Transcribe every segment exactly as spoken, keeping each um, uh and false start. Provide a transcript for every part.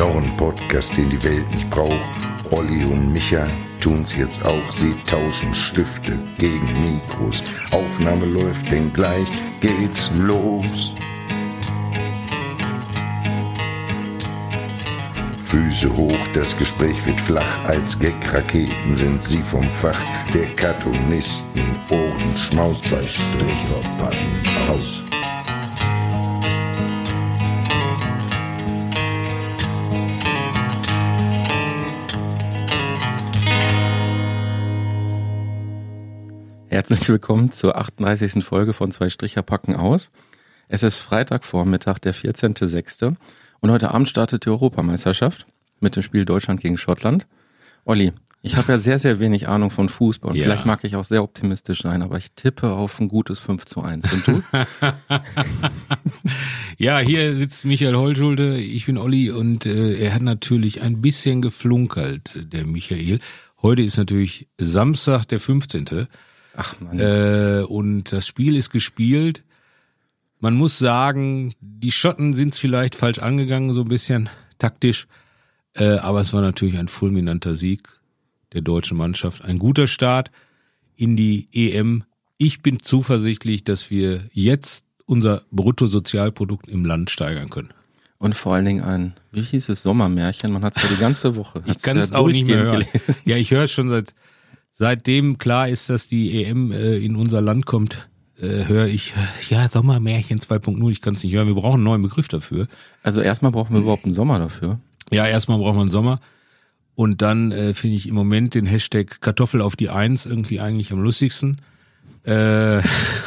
Noch ein Podcast, den die Welt nicht braucht. Olli und Micha tun's jetzt auch. Sie tauschen Stifte gegen Mikros. Aufnahme läuft, denn gleich geht's los. Füße hoch, das Gespräch wird flach. Als Gag-Raketen sind sie vom Fach der Cartoonisten. Ohrenschmaus, zwei Stricher packen aus. Herzlich willkommen zur achtunddreißigsten Folge von Zwei Stricher packen aus. Es ist Freitagvormittag, der vierzehnter sechster und heute Abend startet die Europameisterschaft mit dem Spiel Deutschland gegen Schottland. Olli, ich habe ja sehr, sehr wenig Ahnung von Fußball und ja. Vielleicht mag ich auch sehr optimistisch sein, aber ich tippe auf ein gutes fünf zu eins. Und du? Ja, hier sitzt Michael Holschulte, ich bin Olli und äh, er hat natürlich ein bisschen geflunkert, der Michael. Heute ist natürlich Samstag, der fünfzehnte Ach Mann. Äh, und das Spiel ist gespielt. Man muss sagen, die Schotten sind es vielleicht falsch angegangen, so ein bisschen taktisch. Äh, aber es war natürlich ein fulminanter Sieg der deutschen Mannschaft. Ein guter Start in die E M. Ich bin zuversichtlich, dass wir jetzt unser Bruttosozialprodukt im Land steigern können. Und vor allen Dingen ein, wie hieß es, Sommermärchen. Man hat es ja die ganze Woche. Ich kann es ja auch nicht mehr hören. Gelesen. Ja, ich höre es schon seit... Seitdem klar ist, dass die E M äh, in unser Land kommt, äh, höre ich, äh, ja, Sommermärchen zwei Punkt null, ich kann es nicht hören, wir brauchen einen neuen Begriff dafür. Also erstmal brauchen wir überhaupt einen Sommer dafür. Ja, erstmal brauchen wir einen Sommer und dann äh, finde ich im Moment den Hashtag Kartoffel auf die Eins irgendwie eigentlich am lustigsten. Äh,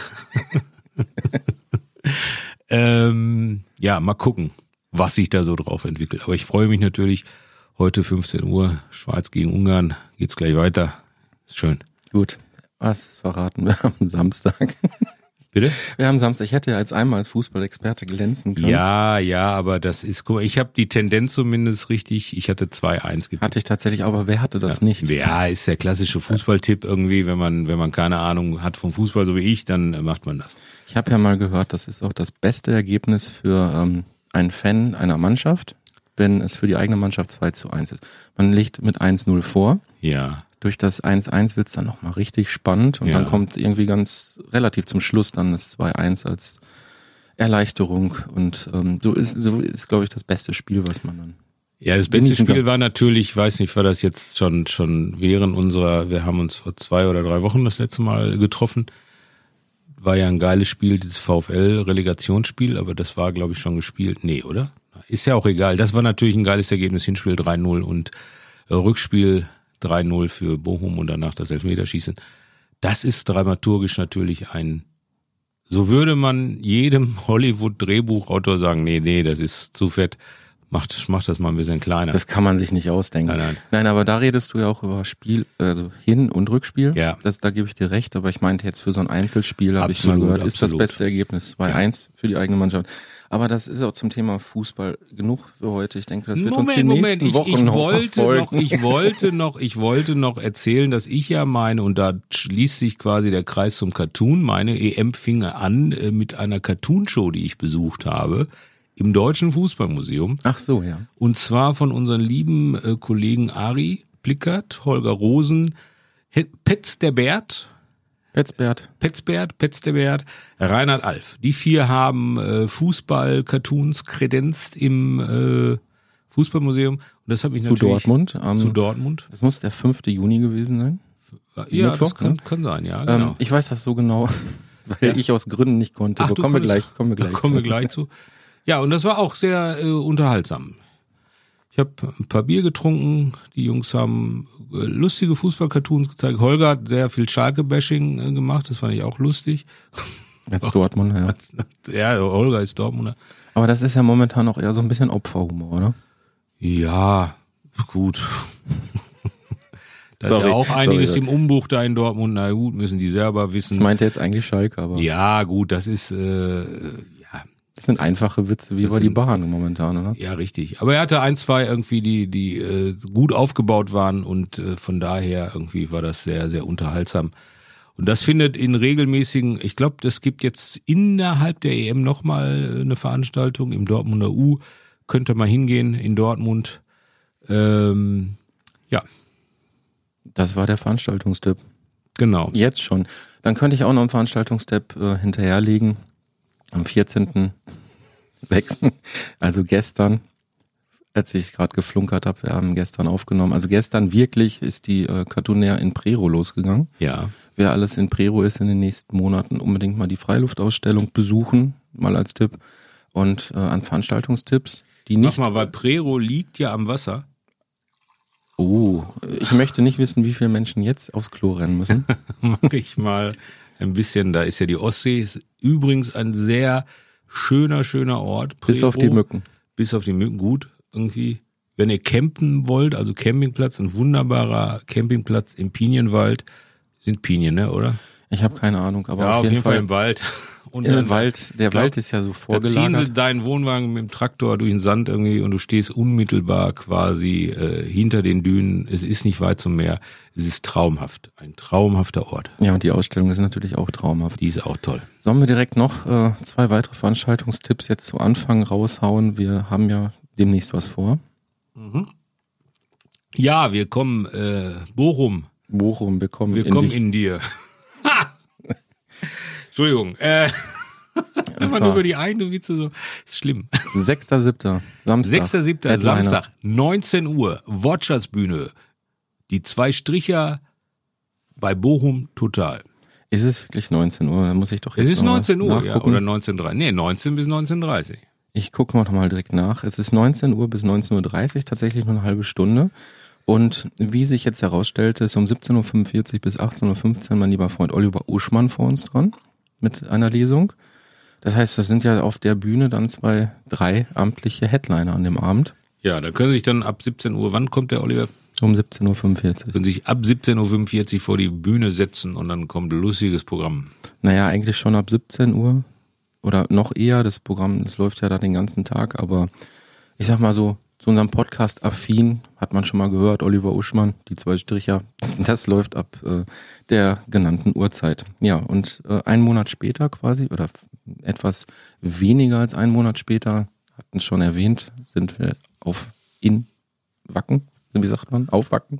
ähm, ja, mal gucken, was sich da so drauf entwickelt. Aber ich freue mich natürlich, heute fünfzehn Uhr, Schweiz gegen Ungarn, geht's gleich weiter. Schön. Gut, was verraten wir am Samstag? Bitte? Wir haben Samstag, ich hätte ja als einmal als Fußballexperte glänzen können. Ja, ja, aber das ist, guck mal, ich habe die Tendenz zumindest richtig, ich hatte zwei eins getippt. Hatte ich tatsächlich, aber wer hatte das ja. nicht? Ja, ist der klassische Fußballtipp irgendwie, wenn man wenn man keine Ahnung hat vom Fußball, so wie ich, dann macht man das. Ich habe ja mal gehört, das ist auch das beste Ergebnis für ähm, einen Fan einer Mannschaft, wenn es für die eigene Mannschaft zwei zu eins ist. Man liegt mit eins null vor. Ja. Durch das eins eins wird's dann nochmal richtig spannend und ja. Dann kommt irgendwie ganz relativ zum Schluss dann das zwei eins als Erleichterung und ähm, so ist, so ist glaube ich, das beste Spiel, was man dann... Ja, das beste Spiel kann. War natürlich, ich weiß nicht, war das jetzt schon schon während unserer, wir haben uns vor zwei oder drei Wochen das letzte Mal getroffen, war ja ein geiles Spiel, dieses VfL-Relegationsspiel, aber das war, glaube ich, schon gespielt. Nee, oder? Ist ja auch egal. Das war natürlich ein geiles Ergebnis, Hinspiel drei null und äh, Rückspiel drei null für Bochum und danach das Elfmeterschießen. Das ist dramaturgisch natürlich ein, so würde man jedem Hollywood-Drehbuchautor sagen, nee, nee, das ist zu fett, macht, macht das mal ein bisschen kleiner. Das kann man sich nicht ausdenken. Nein, nein. Nein, aber da redest du ja auch über Spiel, also Hin- und Rückspiel. Ja. Das, da gebe ich dir recht, aber ich meinte jetzt für so ein Einzelspiel, habe ich mal gehört, absolut. Ist das beste Ergebnis zwei eins ja. Für die eigene Mannschaft. Aber das ist auch zum Thema Fußball genug für heute. Ich denke, das wird Moment, uns die Moment. nächsten Wochen ich, ich noch wollte verfolgen. noch, ich wollte noch, ich wollte noch erzählen, dass ich ja meine, und da schließt sich quasi der Kreis zum Cartoon, meine E M fing an äh, mit einer Cartoonshow, die ich besucht habe, im Deutschen Fußballmuseum. Ach so, ja. Und zwar von unseren lieben äh, Kollegen Ari Plickert, Holger Rosen, Petz der Bert, Petzbert. Petzbert, Petz der Bert, Reinhard Alf. Die vier haben äh, Fußball-Cartoons kredenzt im äh, Fußballmuseum. Und das habe ich zu natürlich... Dortmund, ähm, zu Dortmund. Das muss der fünfte Juni gewesen sein. Ja, Mittwoch, das kann, ne? kann sein, ja, genau. Ähm, ich weiß das so genau, weil ja. ich aus Gründen nicht konnte. Ach, Aber kommen wir gleich, kommen wir gleich kommen zu. wir gleich zu. Ja, und das war auch sehr äh, unterhaltsam. Ich habe ein paar Bier getrunken, die Jungs haben äh, lustige Fußball-Cartoons gezeigt. Holger hat sehr viel Schalke-Bashing äh, gemacht, das fand ich auch lustig. Als Dortmunder, ja. Ja, Holger ist Dortmunder. Aber das ist ja momentan auch eher so ein bisschen Opferhumor, oder? Ja, gut. Da ist ja auch einiges sorry. Im Umbruch da in Dortmund. Na gut, müssen die selber wissen. Ich meinte jetzt eigentlich Schalke, aber... Ja, gut, das ist... Äh, ja. Das sind einfache Witze wie das über sind, die Bahn momentan, oder? Ja, richtig. Aber er hatte ein, zwei irgendwie, die die äh, gut aufgebaut waren und äh, von daher irgendwie war das sehr, sehr unterhaltsam. Und das findet in regelmäßigen, ich glaube, das gibt jetzt innerhalb der E M nochmal eine Veranstaltung im Dortmunder U, könnt ihr mal hingehen in Dortmund. Ähm, ja. Das war der Veranstaltungstipp. Genau. Jetzt schon. Dann könnte ich auch noch einen Veranstaltungstipp äh, hinterherlegen. Am vierzehnten sechsten Also gestern, als ich gerade geflunkert habe, wir haben gestern aufgenommen. Also gestern wirklich ist die äh, Cartoonair in Prero losgegangen. Ja. Wer alles in Prero ist in den nächsten Monaten, unbedingt mal die Freiluftausstellung besuchen, mal als Tipp. Und äh, an Veranstaltungstipps, die nicht... Mach mal, weil Prero liegt ja am Wasser. Oh, ich möchte nicht wissen, wie viele Menschen jetzt aufs Klo rennen müssen. Mach ich mal ein bisschen, da ist ja die Ostsee, ist übrigens ein sehr schöner, schöner Ort. Prero, Bis auf die Mücken. Bis auf die Mücken, gut, irgendwie. Wenn ihr campen wollt, also Campingplatz, ein wunderbarer Campingplatz im Pinienwald, sind Pinien, ne, oder? Ich habe keine Ahnung, aber ja, auf, auf jeden, jeden Fall, Fall im Wald. Und Im Wald, der glaub, Wald ist ja so da vorgelagert. ziehen sie deinen Wohnwagen mit dem Traktor durch den Sand irgendwie und du stehst unmittelbar quasi äh, hinter den Dünen. Es ist nicht weit zum Meer. Es ist traumhaft. Ein traumhafter Ort. Ja, und die Ausstellung ist natürlich auch traumhaft. Die ist auch toll. Sollen wir direkt noch äh, zwei weitere Veranstaltungstipps jetzt zu Anfang raushauen? Wir haben ja demnächst was vor. Mhm. Ja, wir kommen, äh, Bochum. Bochum, wir kommen Wir in kommen dich. in dir. Entschuldigung. Äh, wenn man über die einen, du Witze so, ist schlimm. sechster siebter Samstag. sechster siebter Headliner. Samstag, neunzehn Uhr, Wortschatzbühne. Die zwei Stricher bei Bochum Total. Ist es wirklich neunzehn Uhr? Dann muss ich doch jetzt Es ist noch mal neunzehn Uhr, ja, nachgucken. oder neunzehn Uhr dreißig. Nee, neunzehn bis neunzehn Uhr dreißig. Ich gucke noch mal direkt nach. Es ist neunzehn Uhr bis neunzehn Uhr dreißig, tatsächlich nur eine halbe Stunde. Und wie sich jetzt herausstellte, ist um siebzehn Uhr fünfundvierzig bis achtzehn Uhr fünfzehn mein lieber Freund Oliver Uschmann vor uns dran mit einer Lesung. Das heißt, das sind ja auf der Bühne dann zwei, drei amtliche Headliner an dem Abend. Ja, da können Sie sich dann ab siebzehn Uhr, wann kommt der Oliver? Um siebzehn Uhr fünfundvierzig. Können sich ab siebzehn Uhr fünfundvierzig vor die Bühne setzen und dann kommt ein lustiges Programm. Naja, eigentlich schon ab siebzehn Uhr oder noch eher. Das Programm, das läuft ja da den ganzen Tag, aber ich sag mal so, zu unserem Podcast Affin hat man schon mal gehört, Oliver Uschmann, die zwei Stricher, das läuft ab äh, der genannten Uhrzeit. Ja, und äh, einen Monat später quasi, oder f- etwas weniger als einen Monat später, hatten es schon erwähnt, sind wir auf in Wacken, wie sagt man, auf Wacken?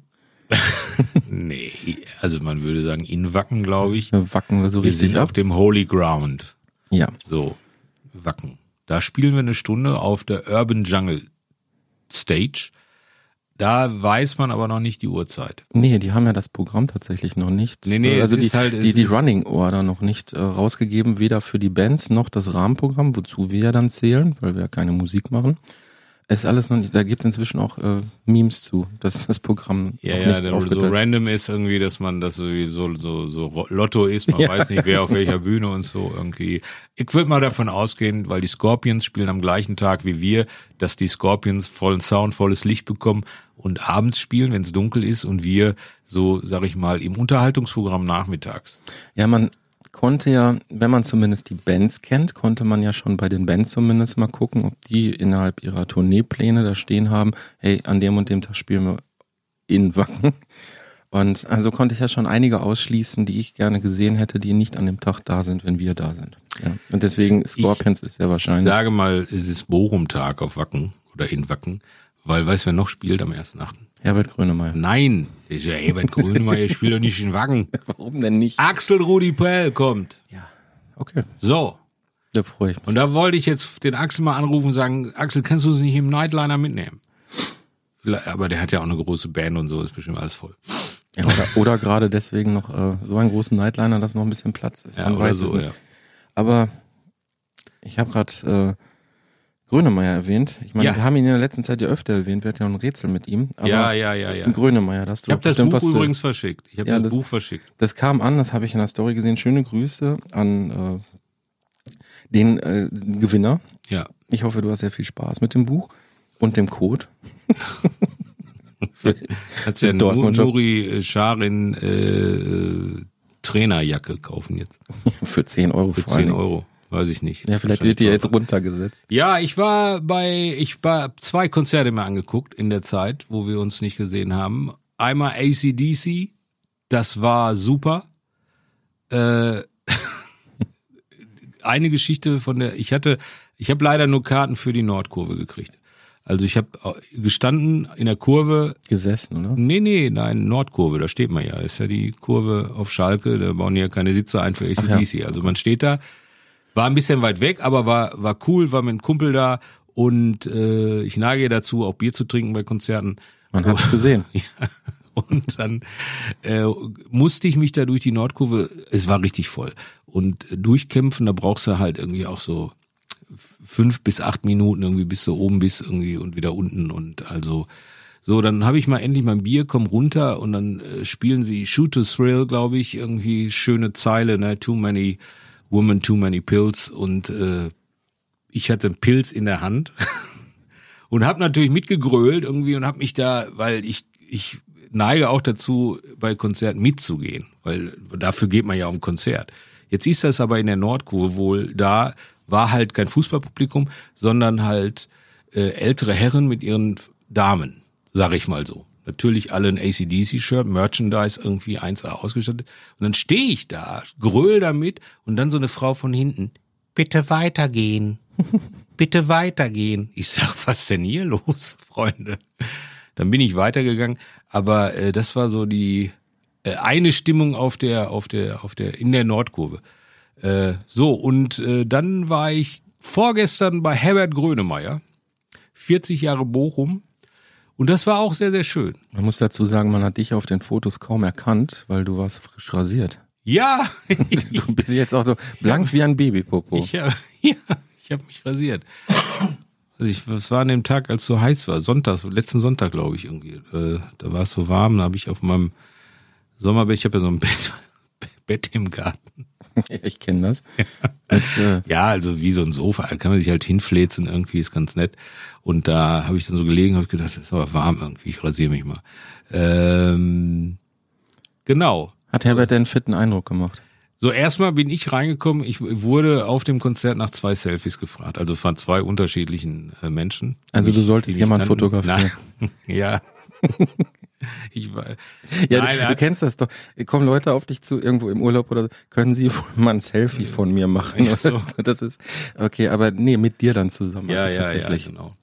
Nee, also man würde sagen in Wacken, glaube ich. Wir wacken wir so Wir richtig sind ab. auf dem Holy Ground. Ja, So, Wacken. Da spielen wir eine Stunde auf der Urban Jungle Stage. Da weiß man aber noch nicht die Uhrzeit. nee, die haben ja das Programm tatsächlich noch nicht. Nee, nee, also es die, ist halt- die, es die ist- Running Order noch nicht äh, rausgegeben, weder für die Bands noch das Rahmenprogramm, wozu wir ja dann zählen, weil wir ja keine Musik machen. Es ist alles noch nicht, da gibt es inzwischen auch äh, Memes zu, dass das Programm Ja, noch ja, nicht der so aufgeteilt. random ist irgendwie, dass man das so, so, so, so Lotto ist. Man Ja. weiß nicht, wer auf welcher Bühne und so irgendwie. Ich würde mal davon ausgehen, weil die Scorpions spielen am gleichen Tag wie wir, dass die Scorpions vollen Sound, volles Licht bekommen und abends spielen, wenn es dunkel ist und wir so, sag ich mal, im Unterhaltungsprogramm nachmittags. Ja, man konnte ja, wenn man zumindest die Bands kennt, konnte man ja schon bei den Bands zumindest mal gucken, ob die innerhalb ihrer Tourneepläne da stehen haben, hey, an dem und dem Tag spielen wir in Wacken. Und also konnte ich ja schon einige ausschließen, die ich gerne gesehen hätte, die nicht an dem Tag da sind, wenn wir da sind. Ja. Und deswegen Ich- Scorpions ist sehr Ich wahrscheinlich. sage mal, es ist Bochum-Tag auf Wacken oder in Wacken, weil weißt du, wer noch spielt am ersten achten? Herbert Grönemeyer. Nein, das ist ja Herbert Grönemeyer, spielt doch nicht in Wacken. Warum denn nicht? Axel Rudi Pell kommt. Ja, okay. So, Da freue ich mich. und da wollte ich jetzt den Axel mal anrufen und sagen, Axel, kannst du uns nicht im Nightliner mitnehmen? Vielleicht- Aber der hat ja auch eine große Band und so, ist bestimmt alles voll. Ja, oder oder gerade deswegen noch äh, so einen großen Nightliner, dass noch ein bisschen Platz ist. Ja, Man oder weiß so, es nicht. ja. Aber ich habe gerade äh, Grönemeyer erwähnt. Ich meine, Ja. wir haben ihn in der letzten Zeit ja öfter erwähnt. Wir hatten ja ein Rätsel mit ihm. Aber Ja, ja, ja, ja. Grönemeyer, das Ich habe das bestimmt Buch was zu- übrigens verschickt. Ich habe Ja, das, das- Buch verschickt. Das kam an, das habe ich in der Story gesehen. Schöne Grüße an äh, den äh, Gewinner. Ja. Ich hoffe, du hast sehr viel Spaß mit dem Buch und dem Code. Für- Hat's ja Dortmund- Nuri Scharin äh, Trainerjacke kaufen jetzt. Für zehn Euro Für vor allen zehn Dingen. Euro. Weiß ich nicht. Ja, vielleicht wird die jetzt runtergesetzt. Ja, ich war bei, ich war zwei Konzerte mir angeguckt in der Zeit, wo wir uns nicht gesehen haben. Einmal A C D C, das war super. Äh, eine Geschichte von der, ich hatte, ich habe leider nur Karten für die Nordkurve gekriegt. Also ich habe gestanden in der Kurve. Gesessen, oder? Nee, nee, nein, Nordkurve, da steht man ja. Ist ja die Kurve auf Schalke, da bauen die ja keine Sitze ein für A C D C. Ja. Also man steht da, war ein bisschen weit weg, aber war war cool, war mit einem Kumpel da und äh, ich neige dazu, auch Bier zu trinken bei Konzerten. Man hat's gesehen. Ja. Und dann äh, musste ich mich da durch die Nordkurve, es war richtig voll. Und äh, durchkämpfen, da brauchst du halt irgendwie auch so fünf bis acht Minuten irgendwie, bis du oben bist irgendwie und wieder unten. Und also so, dann habe ich mal endlich mein Bier, komm runter und dann äh, spielen sie Shoot to Thrill, glaube ich, irgendwie schöne Zeile, ne? Too many women, too many pills. Und äh, ich hatte einen Pilz in der Hand und habe natürlich mitgegrölt irgendwie und habe mich da, weil ich ich neige auch dazu, bei Konzerten mitzugehen, weil dafür geht man ja auf ein Konzert. Jetzt ist das aber in der Nordkurve wohl, da war halt kein Fußballpublikum, sondern halt äh, ältere Herren mit ihren Damen, sag ich mal so. Natürlich alle ein A C D C-Shirt, Merchandise irgendwie eins A ausgestattet. Und dann stehe ich da, gröl damit und dann so eine Frau von hinten, bitte weitergehen, bitte weitergehen. Ich sag, was ist denn hier los, Freunde? Dann bin ich weitergegangen, aber äh, das war so die äh, eine Stimmung auf der auf der auf der in der Nordkurve. Äh, so und äh, dann war ich vorgestern bei Herbert Grönemeyer, vierzig Jahre Bochum, und das war auch sehr sehr schön. Man muss dazu sagen, man hat dich auf den Fotos kaum erkannt, weil du warst frisch rasiert. Ja, du bist jetzt auch so blank wie ein Babypopo. Ich hab, ja, ich habe mich rasiert. Also ich, was war an dem Tag, als es so heiß war? Sonntag, letzten Sonntag, glaube ich, irgendwie. Äh, da war es so warm, da habe ich auf meinem Sommerbett, ich habe ja so ein Bett, Bett im Garten. Ja, ich kenne das. Ja. das äh, ja, also wie so ein Sofa, da kann man sich halt hinfläzen, irgendwie ist ganz nett. Und da habe ich dann so gelegen, habe gedacht, das ist aber warm irgendwie, ich rasiere mich mal. Ähm, genau. Hat Herbert denn einen fitten Eindruck gemacht? So, erstmal bin ich reingekommen, ich wurde auf dem Konzert nach zwei Selfies gefragt, also von zwei unterschiedlichen äh, Menschen. Also du mich, solltest jemand fotografieren. Nein. Ja. Ich war, ja, nein, du, du kennst das doch. Kommen Leute auf dich zu, irgendwo im Urlaub oder so, können sie mal ein Selfie von mir machen? Ja, so. Das ist, okay, aber nee, mit dir dann zusammen. Ja, also ja, tatsächlich. ja, genau.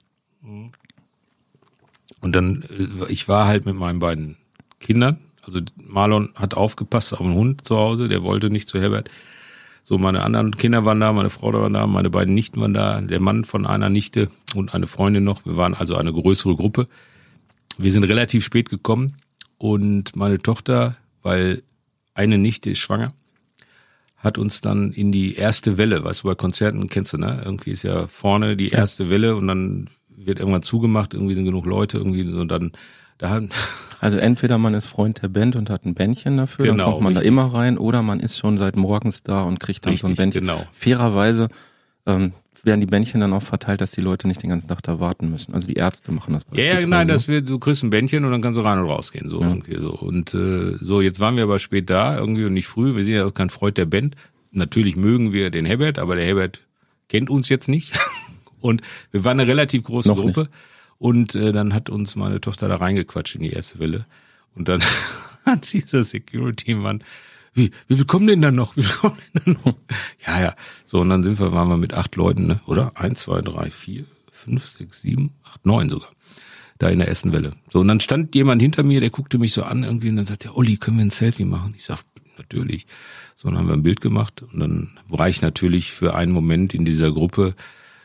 Und dann, ich war halt mit meinen beiden Kindern, also Marlon hat aufgepasst auf den Hund zu Hause, der wollte nicht zu Herbert. So, meine anderen Kinder waren da, meine Frau war da, meine beiden Nichten waren da, der Mann von einer Nichte und eine Freundin noch. Wir waren also eine größere Gruppe. Wir sind relativ spät gekommen und meine Tochter, weil eine Nichte ist schwanger, hat uns dann in die erste Welle, weißt du, bei Konzerten kennst du, ne? Irgendwie ist ja vorne die erste Welle und dann wird irgendwann zugemacht, irgendwie sind genug Leute, irgendwie so, und dann da haben also entweder man ist Freund der Band und hat ein Bändchen dafür, genau, dann kommt man richtig. da immer rein, oder man ist schon seit morgens da und kriegt dann Richtig, so ein Bändchen. genau. Fairerweise ähm, werden die Bändchen dann auch verteilt, dass die Leute nicht den ganzen Tag da warten müssen. Also die Ärzte machen das Ja, ja, nein, das wird, du kriegst ein Bändchen und dann kannst du rein und rausgehen, so ja. irgendwie so. Und äh, so, jetzt waren wir aber spät da, irgendwie und nicht früh. Wir sind ja auch kein Freund der Band. Natürlich mögen wir den Herbert, aber der Herbert kennt uns jetzt nicht. Und wir waren eine relativ große Noch Gruppe. nicht. Und äh, dann hat uns meine Tochter da reingequatscht in die erste Welle. Und dann hat dieser Security-Mann, wie, wie viel kommen denn dann noch? Wie viel kommen denn dann noch? Ja, ja. So, und dann sind wir, waren wir mit acht Leuten, ne? Oder? Eins, zwei, drei, vier, fünf, sechs, sieben, acht, neun sogar. Da in der ersten Welle. So, und dann stand jemand hinter mir, der guckte mich so an irgendwie und dann sagte, Olli, können wir ein Selfie machen? Ich sag, natürlich. So, dann haben wir ein Bild gemacht und dann war ich natürlich für einen Moment in dieser Gruppe,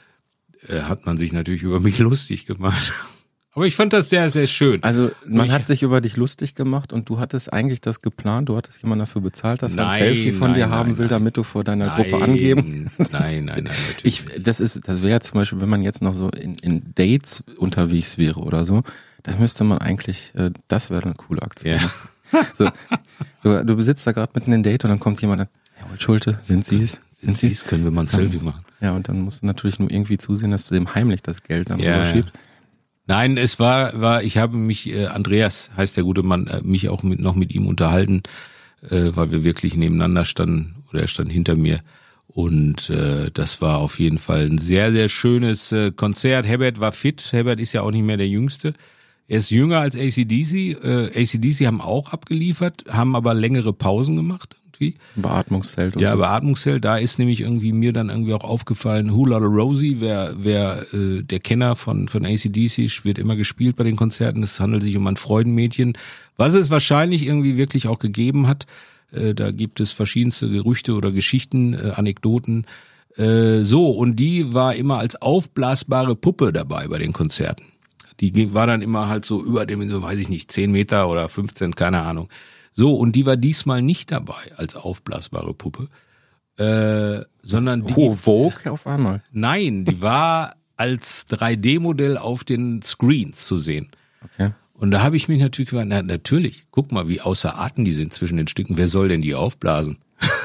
äh, hat man sich natürlich über mich lustig gemacht. Aber ich fand das sehr, sehr schön. Also man ich, hat sich über dich lustig gemacht und du hattest eigentlich das geplant, du hattest jemanden dafür bezahlt, dass er ein Nein, Selfie von nein, dir nein, haben will, nein. damit du vor deiner nein, Gruppe angeben. Nein, nein, nein, natürlich. Ich, das ist, das wäre zum Beispiel, wenn man jetzt noch so in, in Dates unterwegs wäre oder so, das müsste man eigentlich, äh, das wäre eine coole Aktion. Ja. So, du, du sitzt da gerade mitten in Date und dann kommt jemand an, Herr Schulte, sind Sie's? Sind Sie es? Können wir mal ein Selfie machen? Ja, und dann musst du natürlich nur irgendwie zusehen, dass du dem heimlich das Geld dann Ja, rüberschiebst. Nein, es war, war, ich habe mich, äh, Andreas heißt der gute Mann, äh, mich auch mit, noch mit ihm unterhalten, äh, weil wir wirklich nebeneinander standen, oder er stand hinter mir. Und äh, das war auf jeden Fall ein sehr, sehr schönes äh, Konzert. Herbert war fit. Herbert ist ja auch nicht mehr der Jüngste. Er ist jünger als A C D C. Äh, A C D C haben auch abgeliefert, haben aber längere Pausen gemacht. irgendwie. Beatmungszelt. Und ja, so. Beatmungszelt. Da ist nämlich irgendwie mir dann irgendwie auch aufgefallen, Hula Rosie, wer, wer äh, der Kenner von von A C D C, wird immer gespielt bei den Konzerten. Es handelt sich um ein Freudenmädchen, was es wahrscheinlich irgendwie wirklich auch gegeben hat. Äh, da gibt es verschiedenste Gerüchte oder Geschichten, äh, Anekdoten. Äh, so, und die war immer als aufblasbare Puppe dabei bei den Konzerten. Die war dann immer halt so über dem, so weiß ich nicht, zehn Meter oder fünfzehn, keine Ahnung. So, und die war diesmal nicht dabei als aufblasbare Puppe, äh, sondern die... Oh, Vogue auf einmal. Nein, die war als drei D Modell auf den Screens zu sehen. Okay. Und da habe ich mich natürlich gefragt, na natürlich, guck mal, wie außer Atem die sind zwischen den Stücken. Wer soll denn die aufblasen?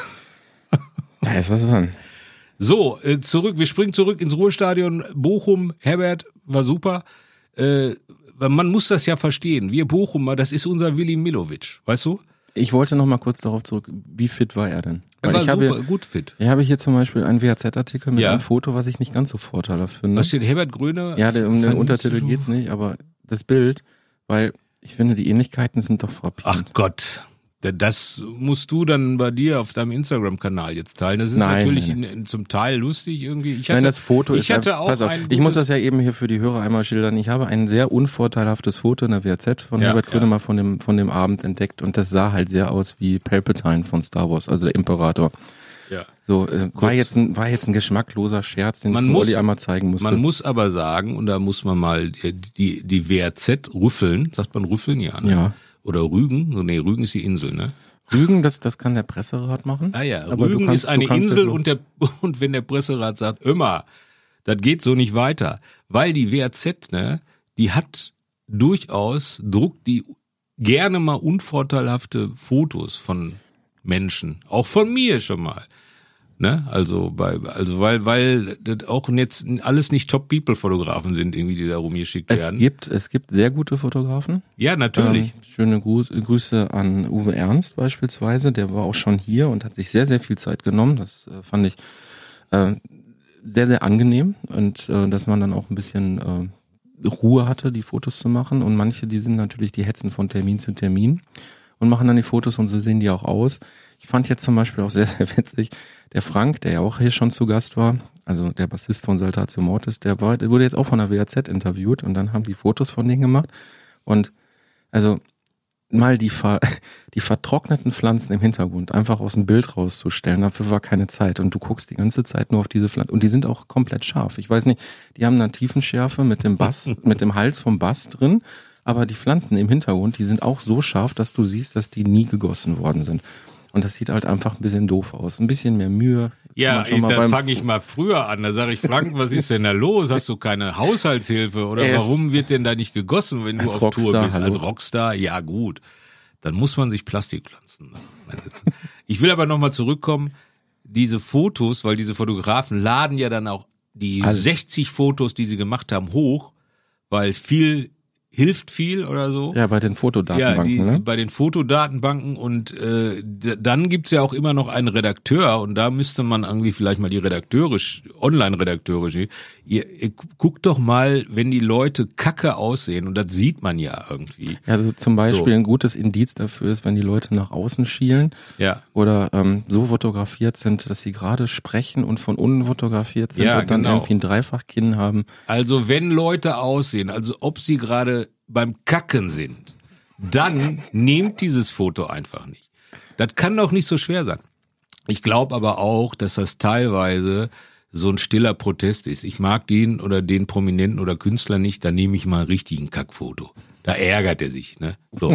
Da ist was dran. So, äh, zurück, wir springen zurück ins Ruhrstadion. Bochum, Herbert, war super. Äh, man muss das ja verstehen. Wir Bochumer, das ist unser Willi Milovic, weißt du? Ich wollte noch mal kurz darauf zurück, wie fit war er denn? Er Weil war ich super, habe hier, gut fit. Hier habe ich hier zum Beispiel einen W H Z-Artikel mit Ja. einem Foto, was ich nicht ganz so vorteilhaft finde. Was steht, Herbert Gröne? Ja, der, um den Fand Untertitel ich- geht's nicht, aber das Bild, weil ich finde, die Ähnlichkeiten sind doch frappierend. Ach Gott, das musst du dann bei dir auf deinem Instagram-Kanal jetzt teilen. Das ist Nein, natürlich nein. In, in, zum Teil lustig irgendwie. Ich hatte, Nein, das Foto ich ist hatte einfach- auch pass auf, ein ich muss gutes- das ja eben hier für die Hörer einmal schildern. Ich habe ein sehr unvorteilhaftes Foto in der W H Z von Ja, Herbert ja. Grönemeyer von dem von dem Abend entdeckt und das sah halt sehr aus wie Palpatine von Star Wars, also der Imperator. Ja. So äh, war Kurz. jetzt ein war jetzt ein geschmackloser Scherz, den Man ich dem muss- Olli einmal zeigen musste. Man muss aber sagen, und da muss man mal die, die, die W R Z rüffeln, sagt man rüffeln, ja, ne? Ja. Oder Rügen, nee, Rügen ist die Insel, ne? Rügen, das das kann der Presserat machen. Ah ja, Aber du Rügen kannst- ist eine du kannst Insel ja so- und der und wenn der Presserat sagt, immer, das geht so nicht weiter, weil die W R Z, ne, die hat durchaus druckt die gerne mal unvorteilhafte Fotos von Menschen, auch von mir schon mal. Ne? Also bei also weil weil das auch jetzt alles nicht Top People Fotografen sind irgendwie, die da rumgeschickt Es werden. gibt es gibt sehr gute Fotografen. Ja, natürlich. Ähm, schöne Gruß, Grüße an Uwe Ernst beispielsweise, der war auch schon hier und hat sich sehr, sehr viel Zeit genommen. Das äh, fand ich äh, sehr, sehr angenehm und äh, dass man dann auch ein bisschen äh, Ruhe hatte, die Fotos zu machen. Und manche, die sind natürlich, die hetzen von Termin zu Termin und machen dann die Fotos und so sehen die auch aus. Ich fand jetzt zum Beispiel auch sehr, sehr witzig, der Frank, der ja auch hier schon zu Gast war, also der Bassist von Saltatio Mortis, der war, der wurde jetzt auch von der W H Z interviewt und dann haben die Fotos von denen gemacht und also mal die ver, die vertrockneten Pflanzen im Hintergrund einfach aus dem Bild rauszustellen, dafür war keine Zeit und du guckst die ganze Zeit nur auf diese Pflanzen und die sind auch komplett scharf. Ich weiß nicht, die haben eine Tiefenschärfe mit dem Bass, mit dem Hals vom Bass drin, aber die Pflanzen im Hintergrund, die sind auch so scharf, dass du siehst, dass die nie gegossen worden sind. Und das sieht halt einfach ein bisschen doof aus. Ein bisschen mehr Mühe. Kann Ja, man schon mal dann beim- fange ich mal früher an. Da sage ich, Frank, was ist denn da los? Hast du keine Haushaltshilfe? Oder Er ist- warum wird denn da nicht gegossen, wenn du Als auf Tour Rockstar, bist? hallo. Als Rockstar? Ja, gut. Dann muss man sich Plastikpflanzen einsetzen. Ich will aber nochmal zurückkommen. Diese Fotos, weil diese Fotografen laden ja dann auch die Alles. sechzig Fotos, die sie gemacht haben, hoch, weil viel hilft viel oder so. Ja, bei den Ja, Fotodatenbanken, die, ne? bei den Fotodatenbanken und äh, d- dann gibt's ja auch immer noch einen Redakteur und da müsste man irgendwie vielleicht mal die Redakteure, sch- Online-Redakteure, sch- ihr, ihr guckt doch mal, wenn die Leute kacke aussehen und das sieht man ja irgendwie. Also zum Beispiel So. ein gutes Indiz dafür ist, wenn die Leute nach außen schielen Ja. oder ähm, so fotografiert sind, dass sie gerade sprechen und von unten fotografiert sind Ja, und dann genau. irgendwie ein Dreifachkinn haben. Also wenn Leute aussehen, also ob sie gerade beim Kacken sind, dann nehmt dieses Foto einfach nicht. Das kann doch nicht so schwer sein. Ich glaube aber auch, dass das teilweise so ein stiller Protest ist. Ich mag den oder den Prominenten oder Künstler nicht, da nehme ich mal richtig ein Kackfoto. Da ärgert er sich, ne? So.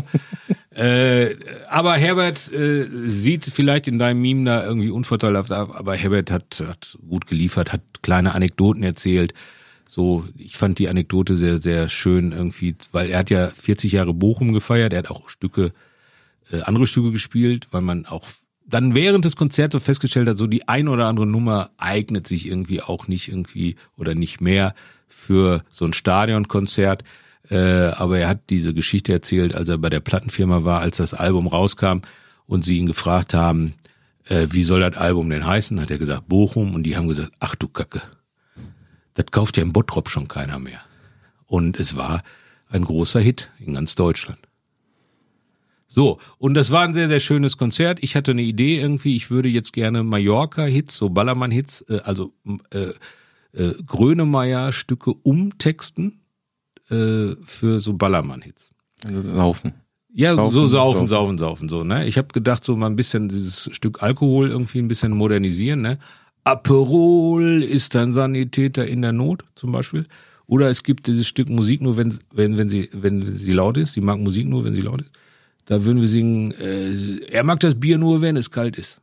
äh, aber Herbert äh, sieht vielleicht in deinem Meme da irgendwie unvorteilhaft ab, aber Herbert hat, hat gut geliefert, hat kleine Anekdoten erzählt. So, ich fand die Anekdote sehr, sehr schön irgendwie, weil er hat ja vierzig Jahre Bochum gefeiert, er hat auch Stücke, äh, andere Stücke gespielt, weil man auch dann während des Konzerts so festgestellt hat, so die ein oder andere Nummer eignet sich irgendwie auch nicht irgendwie oder nicht mehr für so ein Stadionkonzert. Äh, aber er hat diese Geschichte erzählt, als er bei der Plattenfirma war, als das Album rauskam und sie ihn gefragt haben, äh, wie soll das Album denn heißen? Hat er gesagt, Bochum, und die haben gesagt, ach du Kacke. Das kauft ja in Bottrop schon keiner mehr. Und es war ein großer Hit in ganz Deutschland. So, und das war ein sehr, sehr schönes Konzert. Ich hatte eine Idee irgendwie, ich würde jetzt gerne Mallorca-Hits, so Ballermann-Hits, äh, also äh, äh, Grönemeyer-Stücke umtexten äh, für so Ballermann-Hits. Also saufen. Ja, saufen, so saufen, saufen, saufen, saufen, so, ne? Ich habe gedacht, so mal ein bisschen dieses Stück Alkohol irgendwie ein bisschen modernisieren, ne? Aperol ist ein Sanitäter in der Not, zum Beispiel. Oder es gibt dieses Stück Musik nur, wenn, wenn, wenn sie, wenn sie laut ist. Sie mag Musik nur, wenn sie laut ist. Da würden wir singen, äh, er mag das Bier nur, wenn es kalt ist.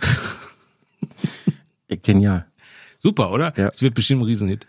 Genial. Super, oder? Ja. Es wird bestimmt ein Riesenhit.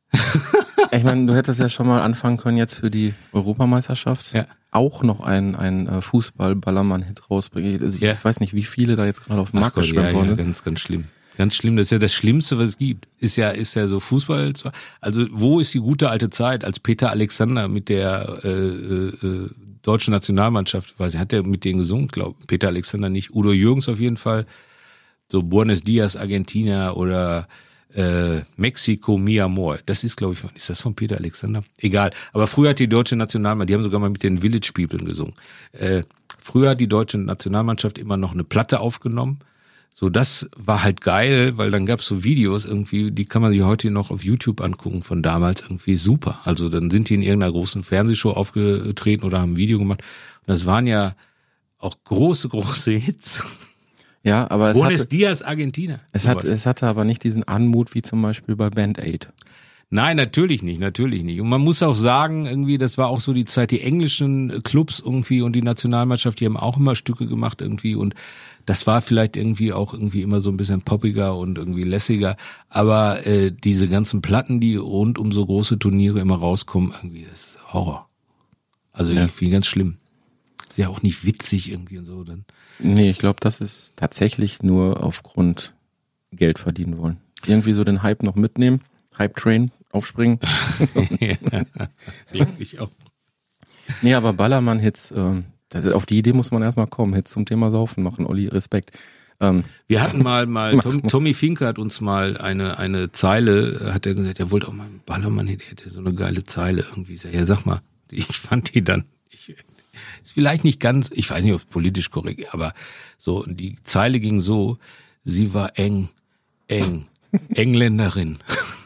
Ich meine, du hättest ja schon mal anfangen können jetzt für die Europameisterschaft Ja. auch noch einen, einen Fußball-Ballermann-Hit rausbringen. Also ich Ja. weiß nicht, wie viele da jetzt gerade auf den Ach Markt Gott, ja, geschwemmt worden ja, sind. ganz, ganz schlimm. Ganz schlimm. Das ist ja das Schlimmste, was es gibt. Ist ja, ist ja so Fußball. Also, wo ist die gute alte Zeit, als Peter Alexander mit der äh, äh, deutschen Nationalmannschaft, weiß ich, hat der mit denen gesungen, glaube Peter Alexander nicht, Udo Jürgens auf jeden Fall, so Buenos Dias, Argentina oder äh, Mexiko, mi amor. Das ist, glaube ich, ist das von Peter Alexander? Egal. Aber früher hat die deutsche Nationalmannschaft, die haben sogar mal mit den Village People gesungen. Äh, früher hat die deutsche Nationalmannschaft immer noch eine Platte aufgenommen. So, das war halt geil, weil dann gab's so Videos irgendwie, die kann man sich heute noch auf YouTube angucken, von damals irgendwie super. Also dann sind die in irgendeiner großen Fernsehshow aufgetreten oder haben ein Video gemacht. Und das waren ja auch große, große Hits. Ja, aber es Buenos hatte, Dias, Argentina. es, hat, es hatte aber nicht diesen Anmut wie zum Beispiel bei Band Aid. Nein, natürlich nicht, natürlich nicht. Und man muss auch sagen, irgendwie, das war auch so die Zeit, die englischen Clubs irgendwie und die Nationalmannschaft, die haben auch immer Stücke gemacht irgendwie und das war vielleicht irgendwie auch irgendwie immer so ein bisschen poppiger und irgendwie lässiger. Aber äh, diese ganzen Platten, die rund um so große Turniere immer rauskommen, irgendwie, das ist Horror. Also Ja. irgendwie ganz schlimm. Ist ja auch nicht witzig irgendwie und so dann. Nee, ich glaube, das ist tatsächlich nur aufgrund Geld verdienen wollen. Irgendwie so den Hype noch mitnehmen, Hype-Train aufspringen. Ja, denke ich auch. Nee, aber Ballermann-Hits, ähm, das, auf die Idee muss man erstmal kommen. Hits zum Thema Saufen machen, Olli, Respekt. Ähm, Wir hatten mal, mal, Mach Tom, mal. Tommy Finke hat uns mal eine, eine Zeile, hat er gesagt, er wollte auch mal einen Ballermann, der hätte so eine geile Zeile irgendwie. Ich sag, ja, sag mal, ich fand die dann, ich, ist vielleicht nicht ganz, ich weiß nicht, ob es politisch korrekt ist, aber so, die Zeile ging so, sie war eng, eng, Engländerin.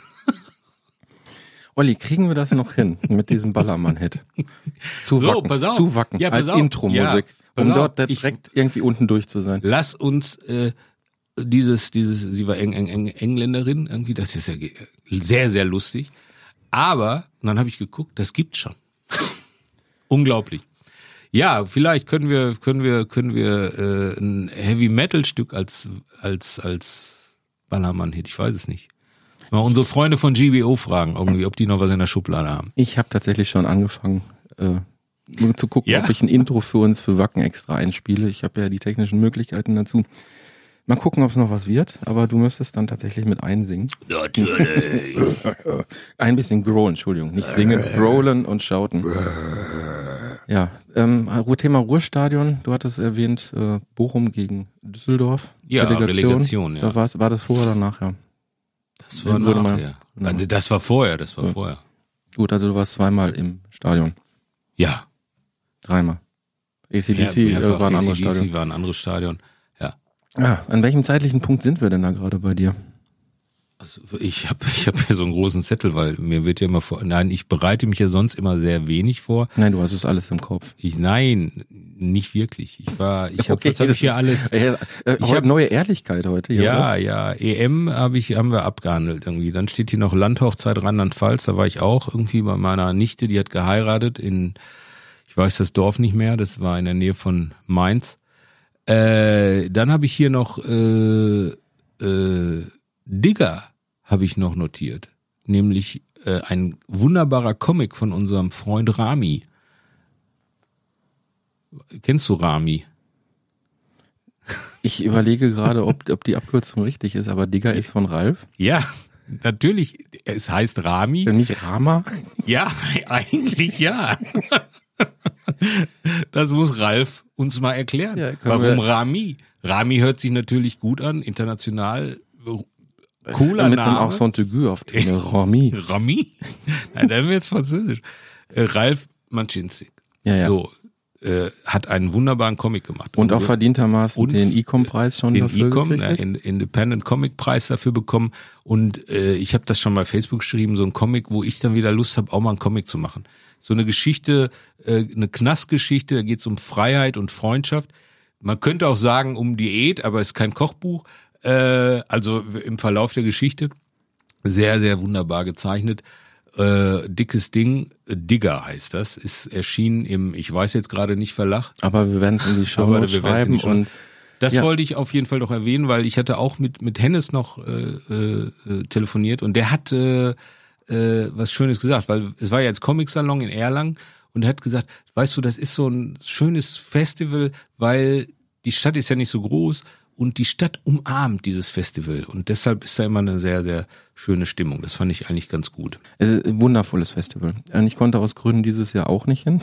Olli, kriegen wir das noch hin mit diesem Ballermann-Hit? Zu So, wacken, pass auf. zu wacken, Ja, pass als auf. Intro-Musik, Ja, pass um auf. dort Ich- direkt irgendwie unten durch zu sein. Lass uns äh, dieses, dieses, sie war eng, eng, eng, Engländerin, irgendwie, das ist ja ge- sehr, sehr lustig. Aber dann habe ich geguckt, das gibt's schon. Unglaublich. Ja, vielleicht können wir, können wir, können wir äh, ein Heavy Metal Stück als als als Ballermann-Hit. Ich weiß es nicht. Mal unsere Freunde von G B O fragen, irgendwie, ob die noch was in der Schublade haben. Ich habe tatsächlich schon angefangen, äh, nur zu gucken, Ja? ob ich ein Intro für uns für Wacken extra einspiele. Ich habe ja die technischen Möglichkeiten dazu. Mal gucken, ob es noch was wird, aber du müsstest dann tatsächlich mit einsingen. Natürlich. Ein bisschen growlen, Entschuldigung, nicht singen, growlen und schauten. Ja, ähm, Thema Ruhrstadion, du hattest erwähnt, äh, Bochum gegen Düsseldorf. Ja, Relegation, ja. Da war's, war das vorher oder nachher? Das war Dann wurde nachher. mal- Also das war vorher, das war vorher. Gut, also du warst zweimal im Stadion. Ja. Dreimal. A C D C Ja, äh, war ein anderes A C D C Stadion. war ein anderes Stadion. Ja. Ah, an welchem zeitlichen Punkt sind wir denn da gerade bei dir? Also ich habe ich hab hier so einen großen Zettel, weil mir wird ja immer vor, nein, ich bereite mich ja sonst immer sehr wenig vor. Nein, du hast es alles im Kopf. Ich nein, nicht wirklich. Ich war, ich habe, Okay, was habe ich hier das alles? ist- Äh, äh, Ich heute hab- neue Ehrlichkeit heute. Hier, Ja, oder? ja, E M habe ich, haben wir abgehandelt irgendwie. Dann steht hier noch Landhochzeit Rheinland-Pfalz, da war ich auch irgendwie bei meiner Nichte, die hat geheiratet in, ich weiß das Dorf nicht mehr, das war in der Nähe von Mainz. Äh, dann habe ich hier noch äh, äh, Digger habe ich noch notiert, nämlich äh, ein wunderbarer Comic von unserem Freund Rami. Kennst du Rami? Ich überlege gerade, ob, ob die Abkürzung richtig ist, aber Digger ist von Ralf. Ja, natürlich. Es heißt Rami. Nicht Rama. Ja, eigentlich ja. Das muss Ralf uns mal erklären. Ja, können Warum wir- Rami? Rami hört sich natürlich gut an, international cooler Mit so einem Name. Accent aigu auf die Rami. Rami? Nein, da haben wir jetzt Französisch. Äh, Ralf Manczynski. Ja, ja. So, äh, hat einen wunderbaren Comic gemacht. Und, und auch verdientermaßen den I C O M-Preis schon den dafür I C O M, gekriegt. Den Independent Comic Preis dafür bekommen. Und äh, ich habe das schon bei Facebook geschrieben, so ein Comic, wo ich dann wieder Lust habe, auch mal einen Comic zu machen. So eine Geschichte, äh, eine Knastgeschichte, da geht es um Freiheit und Freundschaft. Man könnte auch sagen um Diät, aber es ist kein Kochbuch. Äh, also im Verlauf der Geschichte sehr, sehr wunderbar gezeichnet. Äh, dickes Ding, Digger heißt das, ist erschienen im, ich weiß jetzt gerade nicht, Verlag. Aber wir werden es in die Shownotes schreiben. Und das ja. wollte ich auf jeden Fall doch erwähnen, weil ich hatte auch mit mit Hennes noch äh, äh, telefoniert und der hat äh, äh, was Schönes gesagt, weil es war ja jetzt Comic-Salon in Erlangen und er hat gesagt, weißt du, das ist so ein schönes Festival, weil die Stadt ist ja nicht so groß und die Stadt umarmt dieses Festival und deshalb ist da immer eine sehr, sehr schöne Stimmung. Das fand ich eigentlich ganz gut. Es ist ein wundervolles Festival. Ich konnte aus Gründen dieses Jahr auch nicht hin.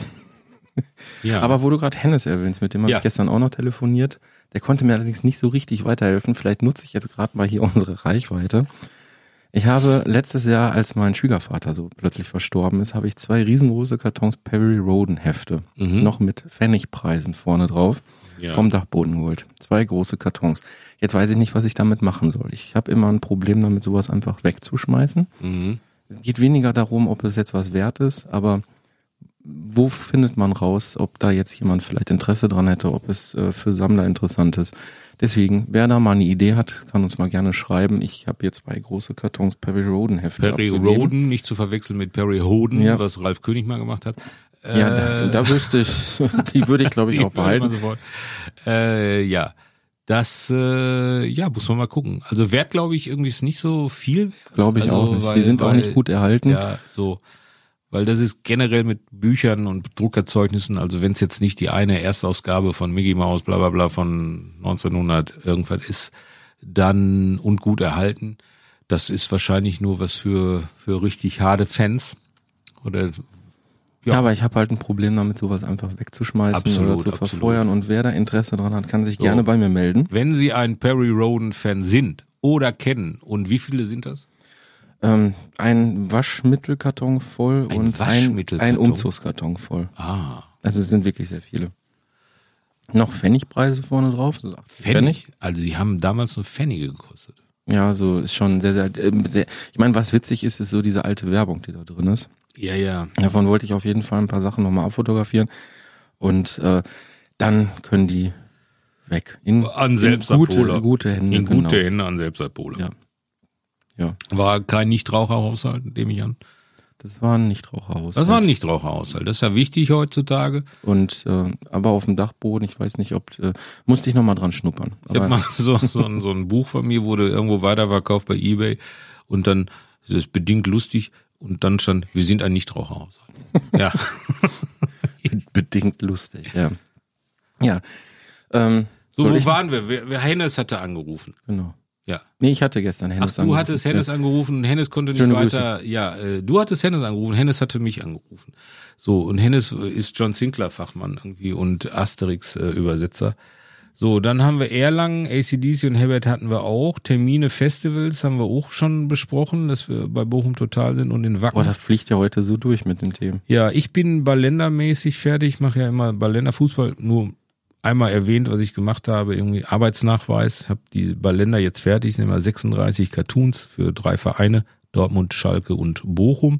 Ja. Aber wo du gerade Hennes erwähnst, mit dem habe ja. ich gestern auch noch telefoniert, der konnte mir allerdings nicht so richtig weiterhelfen. Vielleicht nutze ich jetzt gerade mal hier unsere Reichweite. Ich habe letztes Jahr, als mein Schwiegervater so plötzlich verstorben ist, habe ich zwei riesengroße Kartons Perry Rhodan Hefte, mhm. noch mit Pfennigpreisen vorne drauf, ja. vom Dachboden geholt. Zwei große Kartons. Jetzt weiß ich nicht, was ich damit machen soll. Ich habe immer ein Problem damit, sowas einfach wegzuschmeißen. Mhm. Es geht weniger darum, ob es jetzt was wert ist, aber wo findet man raus, ob da jetzt jemand vielleicht Interesse dran hätte, ob es äh, für Sammler interessant ist. Deswegen, wer da mal eine Idee hat, kann uns mal gerne schreiben. Ich habe hier zwei große Kartons Perry Rhodan Hefte Perry Rhodan, nicht zu verwechseln mit Perry Hoden, ja. was Ralf König mal gemacht hat. Ja, äh, da, da wüsste ich, die würde ich glaube ich auch behalten. Äh, ja, das, äh, ja, muss man mal gucken. Also Wert, glaube ich, irgendwie ist nicht so viel. Glaube ich also, auch nicht. Weil, die sind weil, auch nicht gut erhalten. Ja, so. Weil das ist generell mit Büchern und Druckerzeugnissen, also wenn es jetzt nicht die eine Erstausgabe von Mickey Mouse, bla bla bla von neunzehnhundert irgendwas ist, dann und gut erhalten, das ist wahrscheinlich nur was für für richtig harte Fans. Oder ja, ja aber ich habe halt ein Problem damit, sowas einfach wegzuschmeißen absolut, oder zu absolut. verfeuern. Und wer da Interesse dran hat, kann sich so. gerne bei mir melden. Wenn Sie ein Perry Rhodan-Fan sind oder kennen, und wie viele sind das? Ähm, ein Waschmittelkarton voll ein und Waschmittelkarton? ein, ein Umzugskarton voll. Ah. Also es sind wirklich sehr viele. Noch Pfennigpreise vorne drauf. So achtzig Pfennig? Pfennig? Also die haben damals nur Pfennige gekostet. Ja, so ist schon sehr, sehr, äh, sehr ich meine, was witzig ist, ist so diese alte Werbung, die da drin ist. Ja, ja. Davon wollte ich auf jeden Fall ein paar Sachen nochmal abfotografieren. Und äh, dann können die weg. In, an in gute, gute Hände. In gute genau. Hände an Selbstabholer. Ja. Ja. War kein Nichtraucherhaushalt, nehme ich an. Das war ein Nichtraucherhaushalt. Das war ein Nichtraucherhaushalt. Das ist ja wichtig heutzutage. Und äh, aber auf dem Dachboden, ich weiß nicht, ob äh, musste ich noch mal dran schnuppern. Aber ich habe mal so, so, ein, so ein Buch von mir, wurde irgendwo weiterverkauft bei eBay und dann ist es bedingt lustig und dann stand, wir sind ein Nichtraucherhaushalt. Ja. Bedingt lustig, ja. Ja. Ähm, so, wo waren wir? wir? Hennes hatte angerufen. Genau. Ja. Nee, ich hatte gestern Hennes angerufen. Ach, du angerufen. hattest Hennes ja. angerufen und Hennes konnte nicht Schöne weiter, Grüße. ja, äh, du hattest Hennes angerufen, Hennes hatte mich angerufen. So, und Hennes ist John Sinclair Fachmann irgendwie und Asterix äh, Übersetzer. So, dann haben wir Erlangen, A C D C und Herbert hatten wir auch. Termine, Festivals haben wir auch schon besprochen, dass wir bei Bochum Total sind und in Wacken. Oh, das fliegt ja heute so durch mit den Themen. Ja, ich bin Balländermäßig fertig, ich mache ja immer Balländerfußball, nur einmal erwähnt, was ich gemacht habe, irgendwie Arbeitsnachweis, habe die Balländer jetzt fertig, sind immer sechsunddreißig Cartoons für drei Vereine, Dortmund, Schalke und Bochum.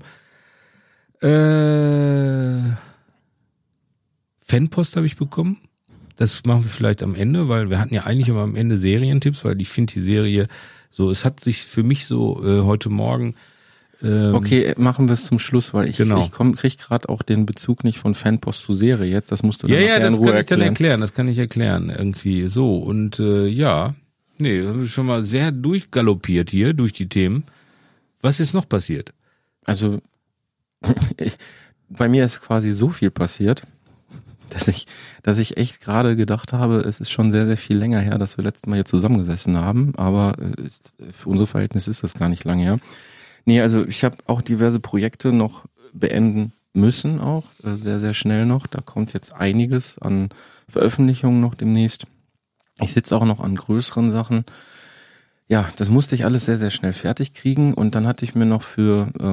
Äh, Fanpost habe ich bekommen. Das machen wir vielleicht am Ende, weil wir hatten ja eigentlich immer am Ende Serientipps, weil ich finde die Serie so, es hat sich für mich so äh, heute Morgen ähm, okay, machen wir es zum Schluss, weil ich, genau. ich komm, krieg gerade auch den Bezug nicht von Fanpost zu Serie jetzt, das musst du dann ja, ja, in das Ruhe kann ich erklären. dann erklären, das kann ich erklären, irgendwie so und äh, ja, nee, haben wir schon mal sehr durchgaloppiert hier durch die Themen. Was ist noch passiert? Also ich, bei mir ist quasi so viel passiert, dass ich, dass ich echt gerade gedacht habe, es ist schon sehr, sehr viel länger her, dass wir letztes Mal hier zusammengesessen haben, aber ist, für unsere Verhältnisse ist das gar nicht lange her. Nee, also ich habe auch diverse Projekte noch beenden müssen auch, sehr, sehr schnell noch. Da kommt jetzt einiges an Veröffentlichungen noch demnächst. Ich sitze auch noch an größeren Sachen. Ja, das musste ich alles sehr, sehr schnell fertig kriegen und dann hatte ich mir noch für ähm,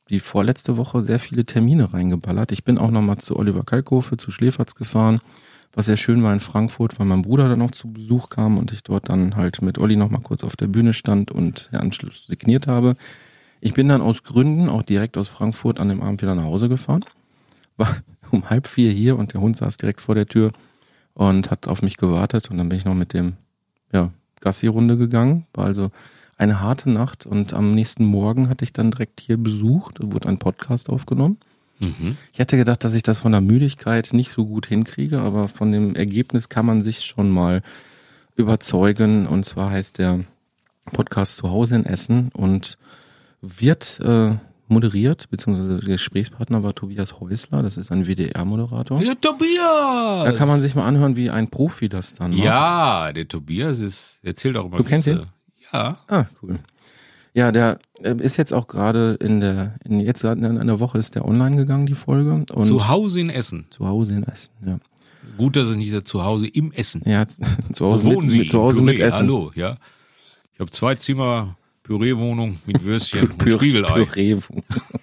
die vorletzte Woche sehr viele Termine reingeballert. Ich bin auch nochmal zu Oliver Kalkofe, zu Schläferz gefahren, was sehr schön war in Frankfurt, weil mein Bruder dann noch zu Besuch kam und ich dort dann halt mit Olli nochmal kurz auf der Bühne stand und den Anschluss signiert habe. Ich bin dann aus Gründen auch direkt aus Frankfurt an dem Abend wieder nach Hause gefahren. War um halb vier hier und der Hund saß direkt vor der Tür und hat auf mich gewartet und dann bin ich noch mit dem, ja, Gassi-Runde gegangen. War also eine harte Nacht und am nächsten Morgen hatte ich dann direkt hier besucht, wurde ein Podcast aufgenommen. Mhm. Ich hätte gedacht, dass ich das von der Müdigkeit nicht so gut hinkriege, aber von dem Ergebnis kann man sich schon mal überzeugen. Und zwar heißt der Podcast Zuhause in Essen und wird äh, moderiert, beziehungsweise der Gesprächspartner war Tobias Häusler, das ist ein W D R-Moderator. Der Tobias! Da kann man sich mal anhören, wie ein Profi das dann macht. Ja, der Tobias ist, erzählt auch immer Du kennst Witze. ihn? Ja. Ah, cool. Ja, der ist jetzt auch gerade in der, in jetzt gerade in der Woche ist der online gegangen, die Folge. Und Zu Hause in Essen. Zu Hause in Essen, ja. Gut, dass es nicht der zu Hause im Essen. Ja, zu Hause Wo wohnen mit, Sie? mit, zu Hause mit Püree, Essen. Hallo, ja. Ich habe zwei Zimmer, Püreewohnung mit Würstchen und Püree- Spiegelei. Püreewohnung.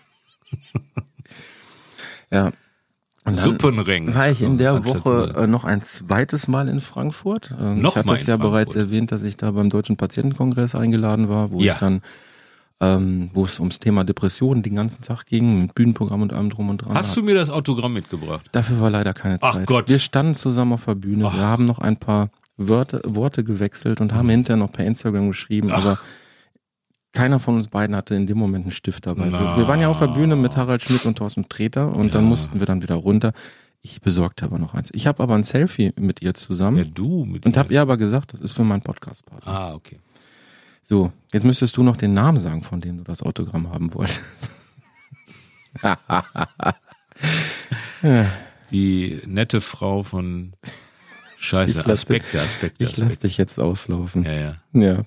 Ja. Und dann Suppenring. war ich in der Anstatt Woche Püree. äh, noch ein zweites Mal in Frankfurt. Ähm, Noch ich hatte mal es in ja Frankfurt. bereits erwähnt, dass ich da beim Deutschen Patientenkongress eingeladen war, wo Ja. ich dann, ähm, wo es ums Thema Depressionen den ganzen Tag ging, mit Bühnenprogramm und allem drum und dran. Hast du mir das Autogramm mitgebracht? Dafür war leider keine Ach Zeit. Gott. Wir standen zusammen auf der Bühne, Ach. wir haben noch ein paar Wörter, Worte gewechselt und haben hinterher noch per Instagram geschrieben, Ach. aber keiner von uns beiden hatte in dem Moment einen Stift dabei. Wir, Na. wir waren ja auf der Bühne mit Harald Schmidt und Thorsten Treter und dann Ja. mussten wir dann wieder runter. Ich besorgte aber noch eins. Ich habe aber ein Selfie mit ihr zusammen Ja, du mit und ihr. habe ihr aber gesagt, das ist für meinen Podcast-Partner. Ah, okay. So, jetzt müsstest du noch den Namen sagen, von dem du das Autogramm haben wolltest. Die nette Frau von Scheiße, Ich lass Aspekte, Aspekte, Ich lasse Aspekte. dich jetzt auslaufen. Ja, ja. Ja.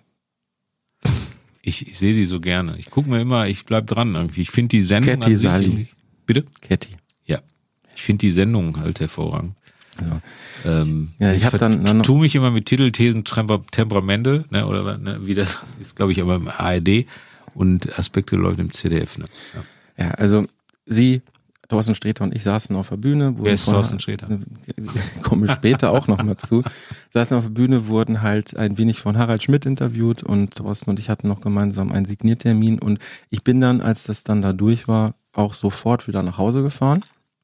Ich, ich sehe die so gerne. Ich gucke mir immer, ich bleib dran irgendwie. Ich finde die Sendung Cathy an sich Sally. irgendwie- Bitte? Catty. Ja. Ich finde die Sendung halt hervorragend. Ja. Ähm, Ja, ich hab dann- dann noch- tu mich immer mit Titel, Thesen, Temper, Temperamente, ne, oder ne, wie das ist, glaube ich, aber im A R D und Aspekte läuft im C D F. Ne? Ja. Ja, also sie, Thorsten Sträter und ich saßen auf der Bühne. Wer ist von- Thorsten Sträter? Kommen wir später auch noch mal zu. Saßen auf der Bühne, wurden halt ein wenig von Harald Schmidt interviewt und Thorsten und ich hatten noch gemeinsam einen Signiertermin und ich bin dann, als das dann da durch war, auch sofort wieder nach Hause gefahren.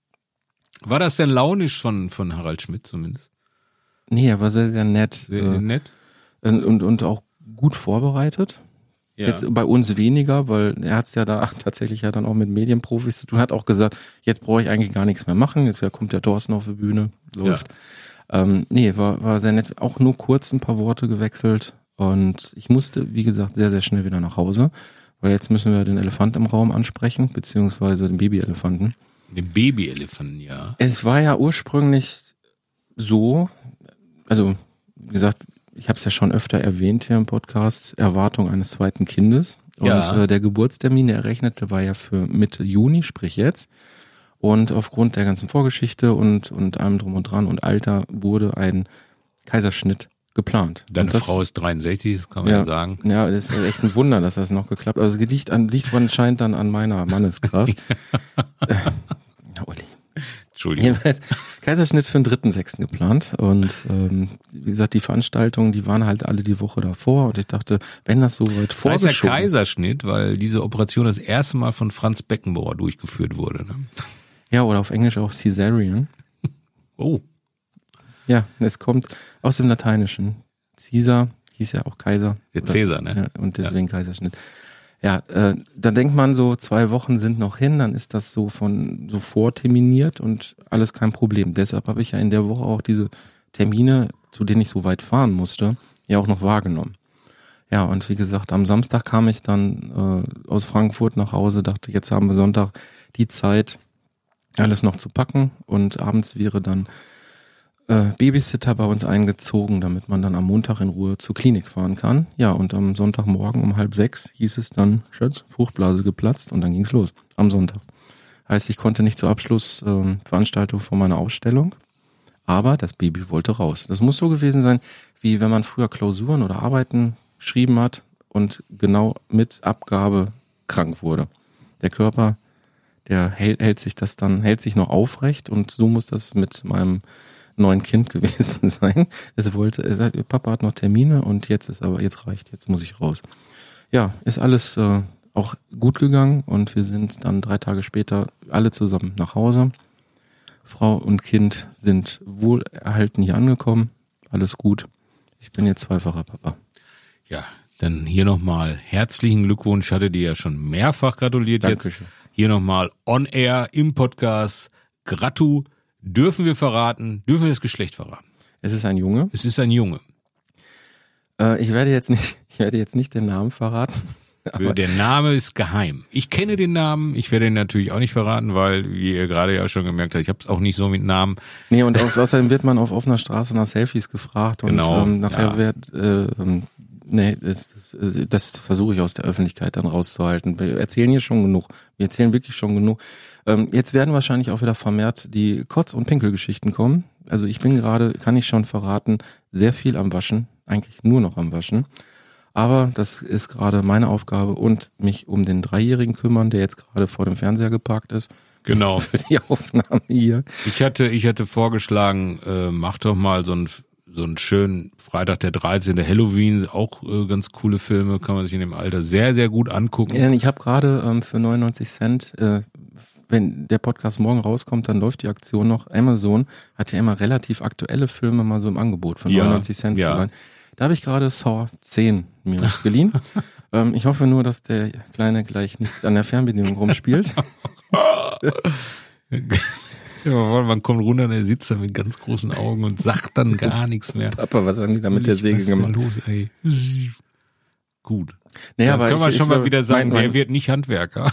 War das denn launisch von, von Harald Schmidt zumindest? Nee, er war sehr, sehr nett Sehr äh, nett? und, und auch gut vorbereitet. Ja. Jetzt bei uns weniger, weil er hat's ja da tatsächlich ja dann auch mit Medienprofis zu tun, hat auch gesagt, jetzt brauche ich eigentlich gar nichts mehr machen, jetzt kommt der Thorsten auf die Bühne, läuft. Ähm, nee, war, war sehr nett, auch nur kurz ein paar Worte gewechselt und ich musste, wie gesagt, sehr, sehr schnell wieder nach Hause, weil jetzt müssen wir den Elefant im Raum ansprechen, beziehungsweise den Babyelefanten. Den Babyelefanten, ja. Es war ja ursprünglich so, also wie gesagt, ich habe es ja schon öfter erwähnt hier im Podcast, Erwartung eines zweiten Kindes. Und Ja. äh, der Geburtstermin, der errechnete, war ja für Mitte Juni, sprich jetzt. Und aufgrund der ganzen Vorgeschichte und, und allem drum und dran und Alter wurde ein Kaiserschnitt geplant. Deine und das, Frau ist dreiundsechzig, das kann man ja, ja, sagen. ja, das ist echt ein Wunder, dass das noch geklappt hat. Also es liegt, an, liegt anscheinend dann an meiner Manneskraft. äh, Olli. Entschuldigung. Jedenfalls Kaiserschnitt für den dritten sechsten geplant und ähm, wie gesagt, die Veranstaltungen, die waren halt alle die Woche davor und ich dachte, wenn das so weit Das heißt ja vorgeschoben Kaiserschnitt, weil diese Operation das erste Mal von Franz Beckenbauer durchgeführt wurde. Ne? ja, oder auf Englisch auch Caesarean. Oh. Ja, es kommt aus dem Lateinischen. Caesar hieß ja auch Kaiser. Der Oder- Cäsar, ne? Ja, und deswegen Kaiserschnitt. Ja, äh, da denkt man so, zwei Wochen sind noch hin, dann ist das so von so vorterminiert und alles kein Problem. Deshalb habe ich ja in der Woche auch diese Termine, zu denen ich so weit fahren musste, ja auch noch wahrgenommen. Ja, und wie gesagt, am Samstag kam ich dann äh, aus Frankfurt nach Hause, dachte, jetzt haben wir Sonntag die Zeit, alles noch zu packen und abends wäre dann äh, Babysitter bei uns eingezogen, damit man dann am Montag in Ruhe zur Klinik fahren kann. Ja, und am Sonntagmorgen um halb sechs hieß es dann, Schatz, Fruchtblase geplatzt und dann ging's los am Sonntag. Heißt, ich konnte nicht zur Abschlussveranstaltung äh, Veranstaltung von meiner Ausstellung, aber das Baby wollte raus. Das muss so gewesen sein, wie wenn man früher Klausuren oder Arbeiten geschrieben hat und genau mit Abgabe krank wurde. Der Körper der hält, hält sich das dann, hält sich noch aufrecht und so muss das mit meinem neuen Kind gewesen sein. Es wollte, er sagt, Papa hat noch Termine und jetzt ist aber, jetzt reicht, jetzt muss ich raus. Ja, ist alles äh, auch gut gegangen und wir sind dann drei Tage später alle zusammen nach Hause. Frau und Kind sind wohl erhalten hier angekommen. Alles gut. Ich bin jetzt zweifacher Papa. Ja, dann hier nochmal herzlichen Glückwunsch. Ich hatte dir ja schon mehrfach gratuliert. Dankeschön. Jetzt hier nochmal on air im Podcast. Gratu. Dürfen wir verraten? Dürfen wir das Geschlecht verraten? Es ist ein Junge. Es ist ein Junge. Äh, ich werde jetzt nicht, ich werde jetzt nicht den Namen verraten. Aber der Name ist geheim. Ich kenne den Namen. Ich werde ihn natürlich auch nicht verraten, weil, wie ihr gerade ja schon gemerkt habt, ich habe es auch nicht so mit Namen. Nee, und au- außerdem wird man auf offener Straße nach Selfies gefragt und Genau, ähm, nachher ja. wird, äh, ähm, nee, das, das, das versuche ich aus der Öffentlichkeit dann rauszuhalten. Wir erzählen hier schon genug. Wir erzählen wirklich schon genug. Ähm, jetzt werden wahrscheinlich auch wieder vermehrt die Kotz- und Pinkelgeschichten kommen. Also ich bin gerade, kann ich schon verraten, sehr viel am Waschen. Eigentlich nur noch am Waschen. Aber das ist gerade meine Aufgabe und mich um den Dreijährigen kümmern, der jetzt gerade vor dem Fernseher geparkt ist. Genau. Für die Aufnahme hier. Ich hatte, ich hatte vorgeschlagen, äh, mach doch mal so einen so einen schönen Freitag der dreizehnte Halloween, auch äh, ganz coole Filme, kann man sich in dem Alter sehr, sehr gut angucken. Ja, ich habe gerade ähm, für neunundneunzig Cent, äh, wenn der Podcast morgen rauskommt, dann läuft die Aktion noch. Amazon hat ja immer relativ aktuelle Filme mal so im Angebot für Ja, neunundneunzig Cent ja. zu leihen. Da habe ich gerade Saw zehn mir geliehen. ähm, ich hoffe nur, dass der Kleine gleich nicht an der Fernbedienung rumspielt. Ja, man kommt runter, der sitzt da mit ganz großen Augen und sagt dann gar nichts mehr. Papa, was haben die da mit der Säge Was ist denn gemacht? los, ey? Gut. Naja, Dann aber können wir ich, schon ich, mal wieder sagen, mein, mein, er wird nicht Handwerker.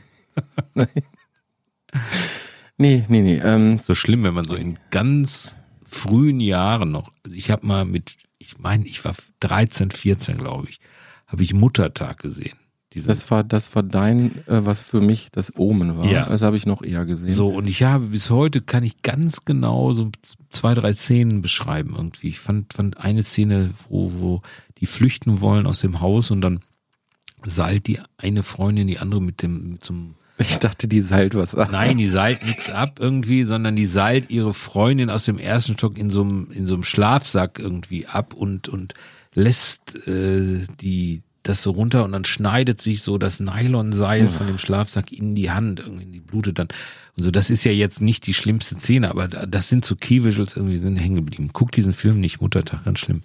Nee, nee, nee. Ähm, So schlimm, wenn man so in ganz frühen Jahren noch, ich habe mal mit, ich meine, ich war dreizehn, vierzehn, glaube ich, habe ich Muttertag gesehen. Diese, das war, das war dein, äh, was für mich das Omen war. Ja. Das habe ich noch eher gesehen. so, und ich habe bis heute, kann ich ganz genau so zwei, drei Szenen beschreiben irgendwie. Ich fand, fand eine Szene, wo, wo die flüchten wollen aus dem Haus und dann seilt die eine Freundin die andere mit dem, mit so einem Ich dachte, die seilt was ab. Nein, die seilt nix ab irgendwie, sondern die seilt ihre Freundin aus dem ersten Stock in so einem in so einem Schlafsack irgendwie ab und und lässt äh, die das so runter und dann schneidet sich so das Nylonseil von dem Schlafsack in die Hand, irgendwie die blutet dann. Und so, das ist ja jetzt nicht die schlimmste Szene, aber das sind so Key-Visuals irgendwie, sind hängen geblieben. Guck diesen Film nicht, Muttertag, ganz schlimm.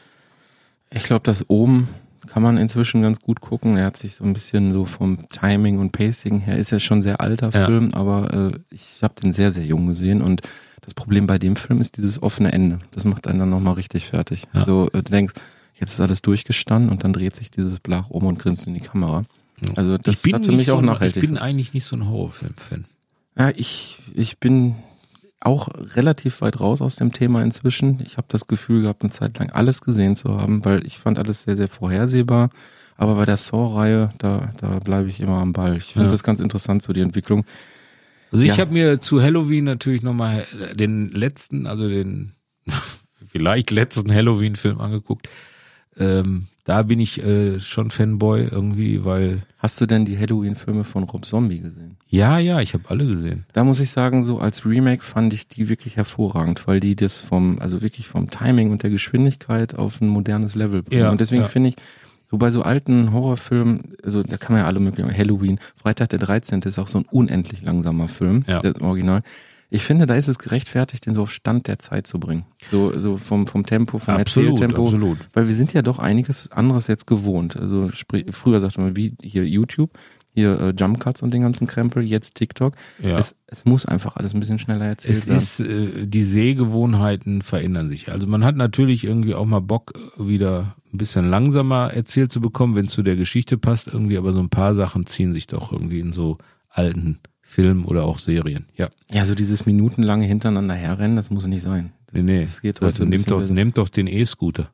Ich glaube, das oben kann man inzwischen ganz gut gucken. Er hat sich so ein bisschen so vom Timing und Pacing her, ist ja schon ein sehr alter Ja. Film, aber äh, ich habe den sehr, sehr jung gesehen und das Problem bei dem Film ist dieses offene Ende. Das macht einen dann nochmal richtig fertig. Ja. So, äh, du denkst, jetzt ist alles durchgestanden und dann dreht sich dieses Blach um und grinst in die Kamera. Also das ich bin hat für nicht mich so auch ein, nachhaltig. Ich bin eigentlich nicht so ein Horrorfilm-Fan. Ja, ich, ich bin auch relativ weit raus aus dem Thema inzwischen. Ich habe das Gefühl gehabt, eine Zeit lang alles gesehen zu haben, weil ich fand alles sehr, sehr vorhersehbar. Aber bei der Saw-Reihe, da, da bleibe ich immer am Ball. Ich finde Ja. das ganz interessant, so die Entwicklung. Also ich Ja. habe mir zu Halloween natürlich nochmal den letzten, also den vielleicht letzten Halloween-Film angeguckt. Ähm, da bin ich äh, schon Fanboy irgendwie, weil Hast du denn die Halloween-Filme von Rob Zombie gesehen? ja, ja, ich habe alle gesehen. Da muss ich sagen, so als Remake fand ich die wirklich hervorragend, weil die das vom, also wirklich vom Timing und der Geschwindigkeit auf ein modernes Level bringen. Ja, und deswegen ja. finde ich, so bei so alten Horrorfilmen, also da kann man ja alle möglichen, Halloween, Freitag der dreizehnte ist auch so ein unendlich langsamer Film, Ja. das Original. Ich finde, da ist es gerechtfertigt, den so auf Stand der Zeit zu bringen. So, so vom, vom Tempo, vom Absolut, Erzähltempo. absolut. Weil wir sind ja doch einiges anderes jetzt gewohnt. Also sprich, früher sagte man, wie hier YouTube, hier äh, Jump Cuts und den ganzen Krempel, jetzt TikTok. Ja. Es, es muss einfach alles ein bisschen schneller erzählt Es werden. ist, äh, die Sehgewohnheiten verändern sich. Also man hat natürlich irgendwie auch mal Bock, äh, wieder ein bisschen langsamer erzählt zu bekommen, wenn es zu der Geschichte passt irgendwie, aber so ein paar Sachen ziehen sich doch irgendwie in so alten Filmen oder auch Serien. Ja. Ja, so dieses minutenlange hintereinander herrennen, das muss nicht sein. Das, Nee, nee. Das geht Also heute ein nehmt bisschen doch, besser. nehmt doch den E-Scooter.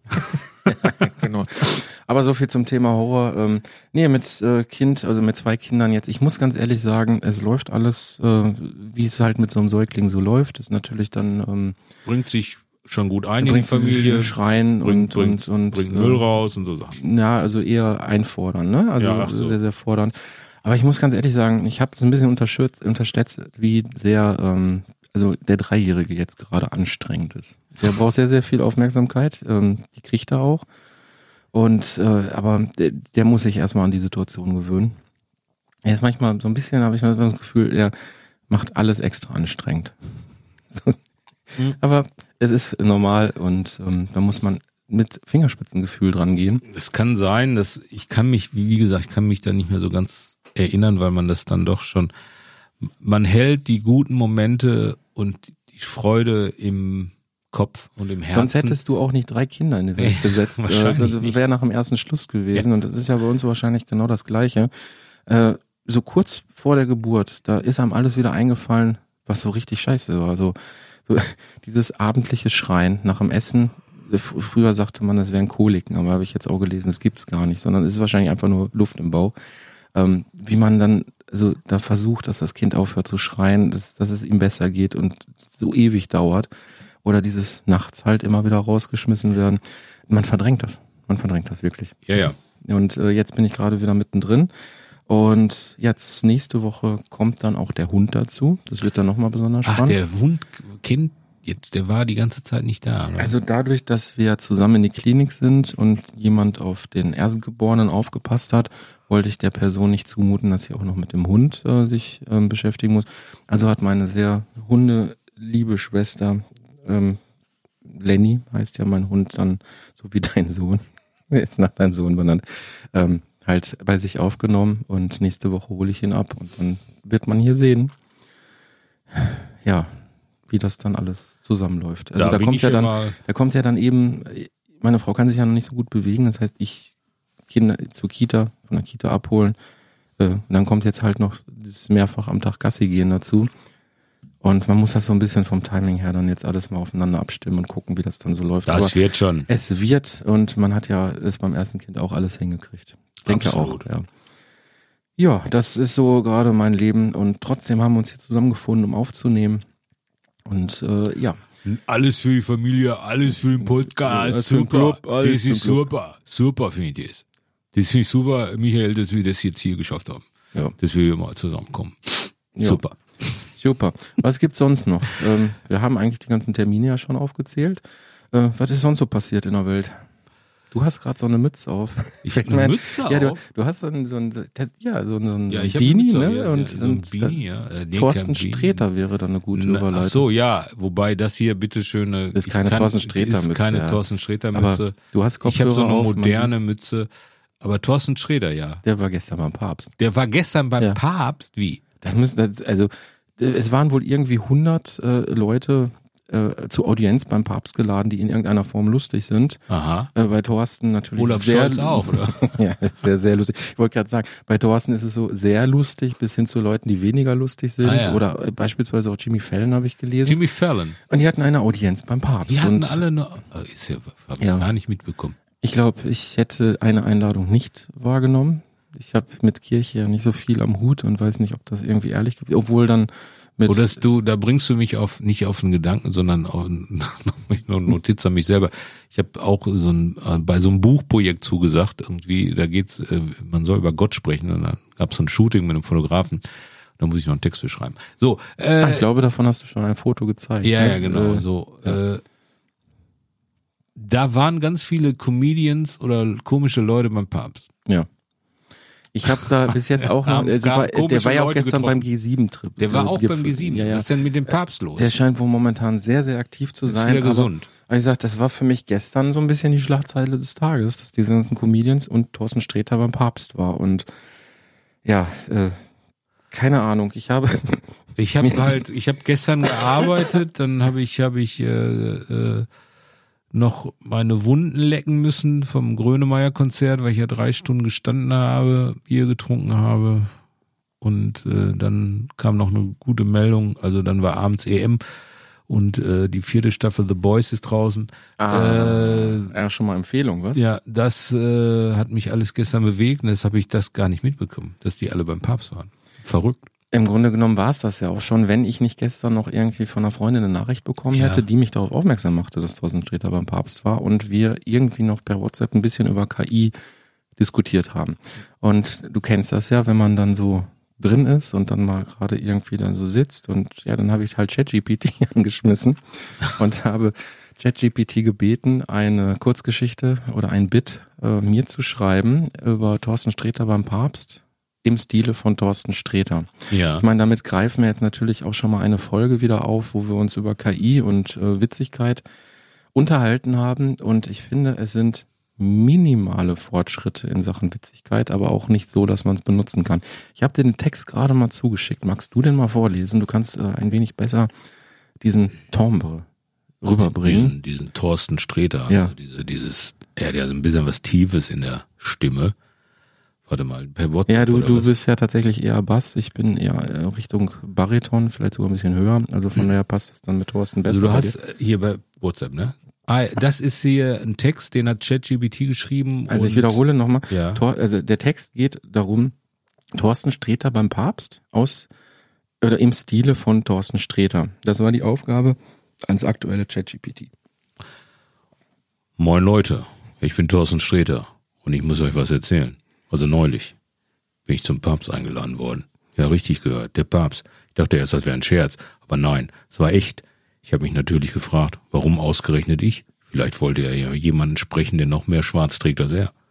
Genau. Aber so viel zum Thema Horror. Ähm, nee, mit äh, Kind, also mit zwei Kindern jetzt. Ich muss ganz ehrlich sagen, es läuft alles, äh, wie es halt mit so einem Säugling so läuft. Das ist natürlich dann ähm, Bringt sich schon gut ein in die bringt Familie. Schreien Bringt, und, bringt, und, und bringt äh, Müll raus und so Sachen. Ja, also eher einfordern, ne? Also Ja, ach so. sehr, sehr fordernd. Aber ich muss ganz ehrlich sagen, ich habe so ein bisschen unterschätzt, unterschätzt, wie sehr ähm, also der Dreijährige jetzt gerade anstrengend ist. Der braucht sehr, sehr viel Aufmerksamkeit, ähm, die kriegt er auch. Und äh, aber der, der muss sich erstmal an die Situation gewöhnen. Er ist manchmal so ein bisschen, habe ich mal das Gefühl, er macht alles extra anstrengend. So. Mhm. Aber es ist normal und ähm, da muss man mit Fingerspitzengefühl dran gehen. Es kann sein, dass ich kann mich, wie gesagt, ich kann mich da nicht mehr so ganz erinnern, weil man das dann doch schon, man hält die guten Momente und die Freude im Kopf und im Herzen. Sonst hättest du auch nicht drei Kinder in die Welt nee, gesetzt. Wahrscheinlich das wäre nach dem ersten Schluss gewesen ja. Und das ist ja bei uns wahrscheinlich genau das Gleiche. Äh, so kurz vor der Geburt, da ist einem alles wieder eingefallen, was so richtig scheiße war. So, so dieses abendliche Schreien nach dem Essen. Früher sagte man, das wären Koliken, aber habe ich jetzt auch gelesen, das gibt's gar nicht, sondern es ist wahrscheinlich einfach nur Luft im Bauch. Ähm, wie man dann also da versucht, dass das Kind aufhört zu schreien, dass, dass es ihm besser geht und so ewig dauert. Oder dieses nachts halt immer wieder rausgeschmissen werden. Man verdrängt das. Man verdrängt das wirklich. Ja, ja. Und äh, jetzt bin ich gerade wieder mittendrin. Und jetzt nächste Woche kommt dann auch der Hund dazu. Das wird dann nochmal besonders spannend. Ach, der Hund, Kind, jetzt, der war die ganze Zeit nicht da, oder? Also dadurch, dass wir zusammen in die Klinik sind und jemand auf den Erstgeborenen aufgepasst hat, wollte ich der Person nicht zumuten, dass sie auch noch mit dem Hund äh, sich äh, beschäftigen muss. Also hat meine sehr hundeliebe Schwester, ähm, Lenny heißt ja mein Hund dann, so wie dein Sohn, jetzt nach deinem Sohn benannt, ähm, halt bei sich aufgenommen und nächste Woche hole ich ihn ab und dann wird man hier sehen, ja, wie das dann alles zusammenläuft. Also da, da kommt ja dann, da kommt ja dann eben, meine Frau kann sich ja noch nicht so gut bewegen, das heißt, ich Kinder zur Kita, von der Kita abholen, äh, und dann kommt jetzt halt noch das mehrfach am Tag Gassi gehen dazu. Und man muss das so ein bisschen vom Timing her dann jetzt alles mal aufeinander abstimmen und gucken, wie das dann so läuft. Das Aber wird schon. Es wird und man hat ja es beim ersten Kind auch alles hingekriegt. Ich denke Absolut. auch, ja. Ja, das ist so gerade mein Leben und trotzdem haben wir uns hier zusammengefunden, um aufzunehmen. Und äh, ja. Alles für die Familie, alles für den Podcast, ja, super. Club, das ist super, super finde ich das. Das finde ich super, Michael, dass wir das jetzt hier geschafft haben. Ja. Dass wir hier mal zusammenkommen. Ja. Super. Super. Was gibt's sonst noch? Ähm, wir haben eigentlich die ganzen Termine ja schon aufgezählt. Äh, was ist sonst so passiert in der Welt? Du hast gerade so eine Mütze auf. Ich habe eine Mütze ja, du, auf? Du hast so ein, so ein, ja, so ein, ja, ich Beanie, Mütze, ne? Ja, und, ja, so ein und Beanie, ja. Äh, nee, Thorsten Sträter wäre dann eine gute Na, Überleitung. Ach so, ja. Wobei das hier bitteschöne. Das ist keine Thorsten Sträter Mütze. Ist keine ja. Thorsten Sträter Mütze. Aber du hast Kopfhörer Ich habe so eine auf, moderne Mütze. Aber Thorsten Sträter, ja. Der war gestern beim Papst. Der war gestern beim ja. Papst? Wie? Das müssen, das, also, es waren wohl irgendwie hundert äh, Leute äh, zur Audienz beim Papst geladen, die in irgendeiner Form lustig sind. Aha. Äh, bei Thorsten natürlich Olaf sehr, Scholz auch, oder? Ja, sehr, sehr lustig. Ich wollte gerade sagen, bei Thorsten ist es so sehr lustig bis hin zu Leuten, die weniger lustig sind. Ah, ja. Oder äh, beispielsweise auch Jimmy Fallon habe ich gelesen. Jimmy Fallon. Und die hatten eine Audienz beim Papst. Die hatten und alle eine, ist ja, habe ich ja. gar nicht mitbekommen. Ich glaube, ich hätte eine Einladung nicht wahrgenommen. Ich habe mit Kirche ja nicht so viel am Hut und weiß nicht, ob das irgendwie ehrlich gibt. Obwohl dann mit Oder du, da bringst du mich auf nicht auf einen Gedanken, sondern auf eine Notiz an mich selber. Ich habe auch so ein bei so einem Buchprojekt zugesagt, irgendwie, da geht's, man soll über Gott sprechen und dann gab's so ein Shooting mit einem Fotografen. Da muss ich noch einen Text für schreiben. So, äh, ah, ich glaube, davon hast du schon ein Foto gezeigt. Ja, ne? ja, genau. Äh, so, ja. äh, da waren ganz viele Comedians oder komische Leute beim Papst. Ja. Ich habe da bis jetzt auch noch, also war, der war ja auch Leute gestern getroffen. beim G sieben Trip. Der war auch Gipfel. beim G sieben. Ja, ja. Was ist denn mit dem Papst los? Der scheint wohl momentan sehr, sehr aktiv zu ist sein. wieder gesund. Aber, wie gesagt, das war für mich gestern so ein bisschen die Schlagzeile des Tages, dass diese ganzen Comedians und Thorsten Sträter beim Papst war. Und ja, äh, keine Ahnung. Ich habe Ich habe halt, ich habe gestern gearbeitet, dann habe ich, habe ich äh, äh, noch meine Wunden lecken müssen vom Grönemeyer-Konzert, weil ich ja drei Stunden gestanden habe, Bier getrunken habe und äh, dann kam noch eine gute Meldung, also dann war abends E M und äh, die vierte Staffel The Boys ist draußen. ah, äh, ja schon mal Empfehlung, was? Ja, das äh, hat mich alles gestern bewegt und deshalb habe ich das gar nicht mitbekommen, dass die alle beim Papst waren. Verrückt. Im Grunde genommen war es das ja auch schon, wenn ich nicht gestern noch irgendwie von einer Freundin eine Nachricht bekommen Ja. hätte, die mich darauf aufmerksam machte, dass Thorsten Sträter beim Papst war und wir irgendwie noch per WhatsApp ein bisschen über K I diskutiert haben. Und du kennst das ja, wenn man dann so drin ist und dann mal gerade irgendwie dann so sitzt und ja, dann habe ich halt ChatGPT angeschmissen und habe ChatGPT gebeten, eine Kurzgeschichte oder ein Bit äh, mir zu schreiben über Thorsten Sträter beim Papst im Stile von Thorsten Sträter. Ja. Ich meine, damit greifen wir jetzt natürlich auch schon mal eine Folge wieder auf, wo wir uns über K I und äh, Witzigkeit unterhalten haben und ich finde, es sind minimale Fortschritte in Sachen Witzigkeit, aber auch nicht so, dass man es benutzen kann. Ich habe dir den Text gerade mal zugeschickt. Magst du den mal vorlesen? Du kannst äh, ein wenig besser diesen Timbre rüberbringen. Diesen, diesen Thorsten Sträter, also ja. diese, dieses, er hat ja ein bisschen was Tiefes in der Stimme. Warte mal, per WhatsApp Ja, du, oder du was? bist ja tatsächlich eher Bass. Ich bin eher Richtung Bariton, vielleicht sogar ein bisschen höher. Also von daher passt es dann mit Thorsten besser. Also du bei hast dir. hier bei WhatsApp, ne? Ah, das ist hier ein Text, den hat ChatGPT geschrieben. Also und ich wiederhole nochmal. Ja. Also der Text geht darum, Thorsten Sträter beim Papst aus oder im Stile von Thorsten Sträter. Das war die Aufgabe ans aktuelle ChatGPT. Moin Leute, ich bin Thorsten Sträter und ich muss euch was erzählen. Also neulich bin ich zum Papst eingeladen worden. Ja, richtig gehört, der Papst. Ich dachte erst, das wäre ein Scherz, aber nein, es war echt. Ich habe mich natürlich gefragt, warum ausgerechnet ich? Vielleicht wollte er ja jemanden sprechen, der noch mehr schwarz trägt als er.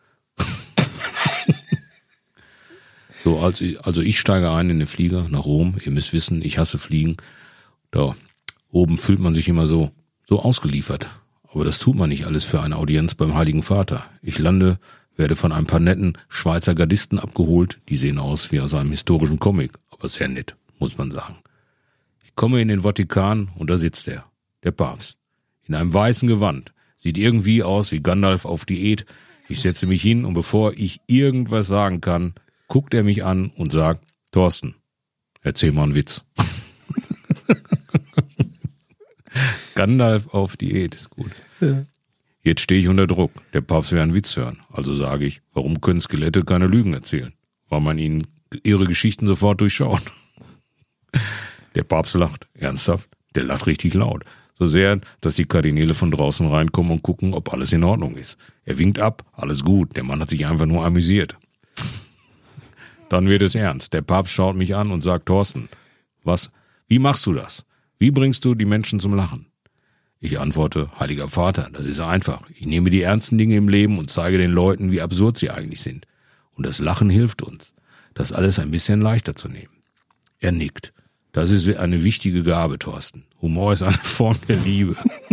So, also, also ich steige ein in den Flieger nach Rom. Ihr müsst wissen, ich hasse Fliegen. Da oben fühlt man sich immer so, so ausgeliefert. Aber das tut man nicht alles für eine Audienz beim Heiligen Vater. Ich lande, werde von ein paar netten Schweizer Gardisten abgeholt. Die sehen aus wie aus einem historischen Comic, aber sehr nett, muss man sagen. Ich komme in den Vatikan und da sitzt er, der Papst, in einem weißen Gewand. Sieht irgendwie aus wie Gandalf auf Diät. Ich setze mich hin und bevor ich irgendwas sagen kann, guckt er mich an und sagt, Thorsten, erzähl mal einen Witz. Gandalf auf Diät ist gut. Ja. Jetzt stehe ich unter Druck. Der Papst will einen Witz hören. Also sage ich, warum können Skelette keine Lügen erzählen? Weil man ihnen ihre Geschichten sofort durchschaut. Der Papst lacht. Ernsthaft? Der lacht richtig laut. So sehr, dass die Kardinäle von draußen reinkommen und gucken, ob alles in Ordnung ist. Er winkt ab. Alles gut. Der Mann hat sich einfach nur amüsiert. Dann wird es ernst. Der Papst schaut mich an und sagt, Thorsten, was, wie machst du das? Wie bringst du die Menschen zum Lachen? Ich antworte, Heiliger Vater, das ist einfach. Ich nehme die ernsten Dinge im Leben und zeige den Leuten, wie absurd sie eigentlich sind. Und das Lachen hilft uns, das alles ein bisschen leichter zu nehmen. Er nickt. Das ist eine wichtige Gabe, Thorsten. Humor ist eine Form der Liebe.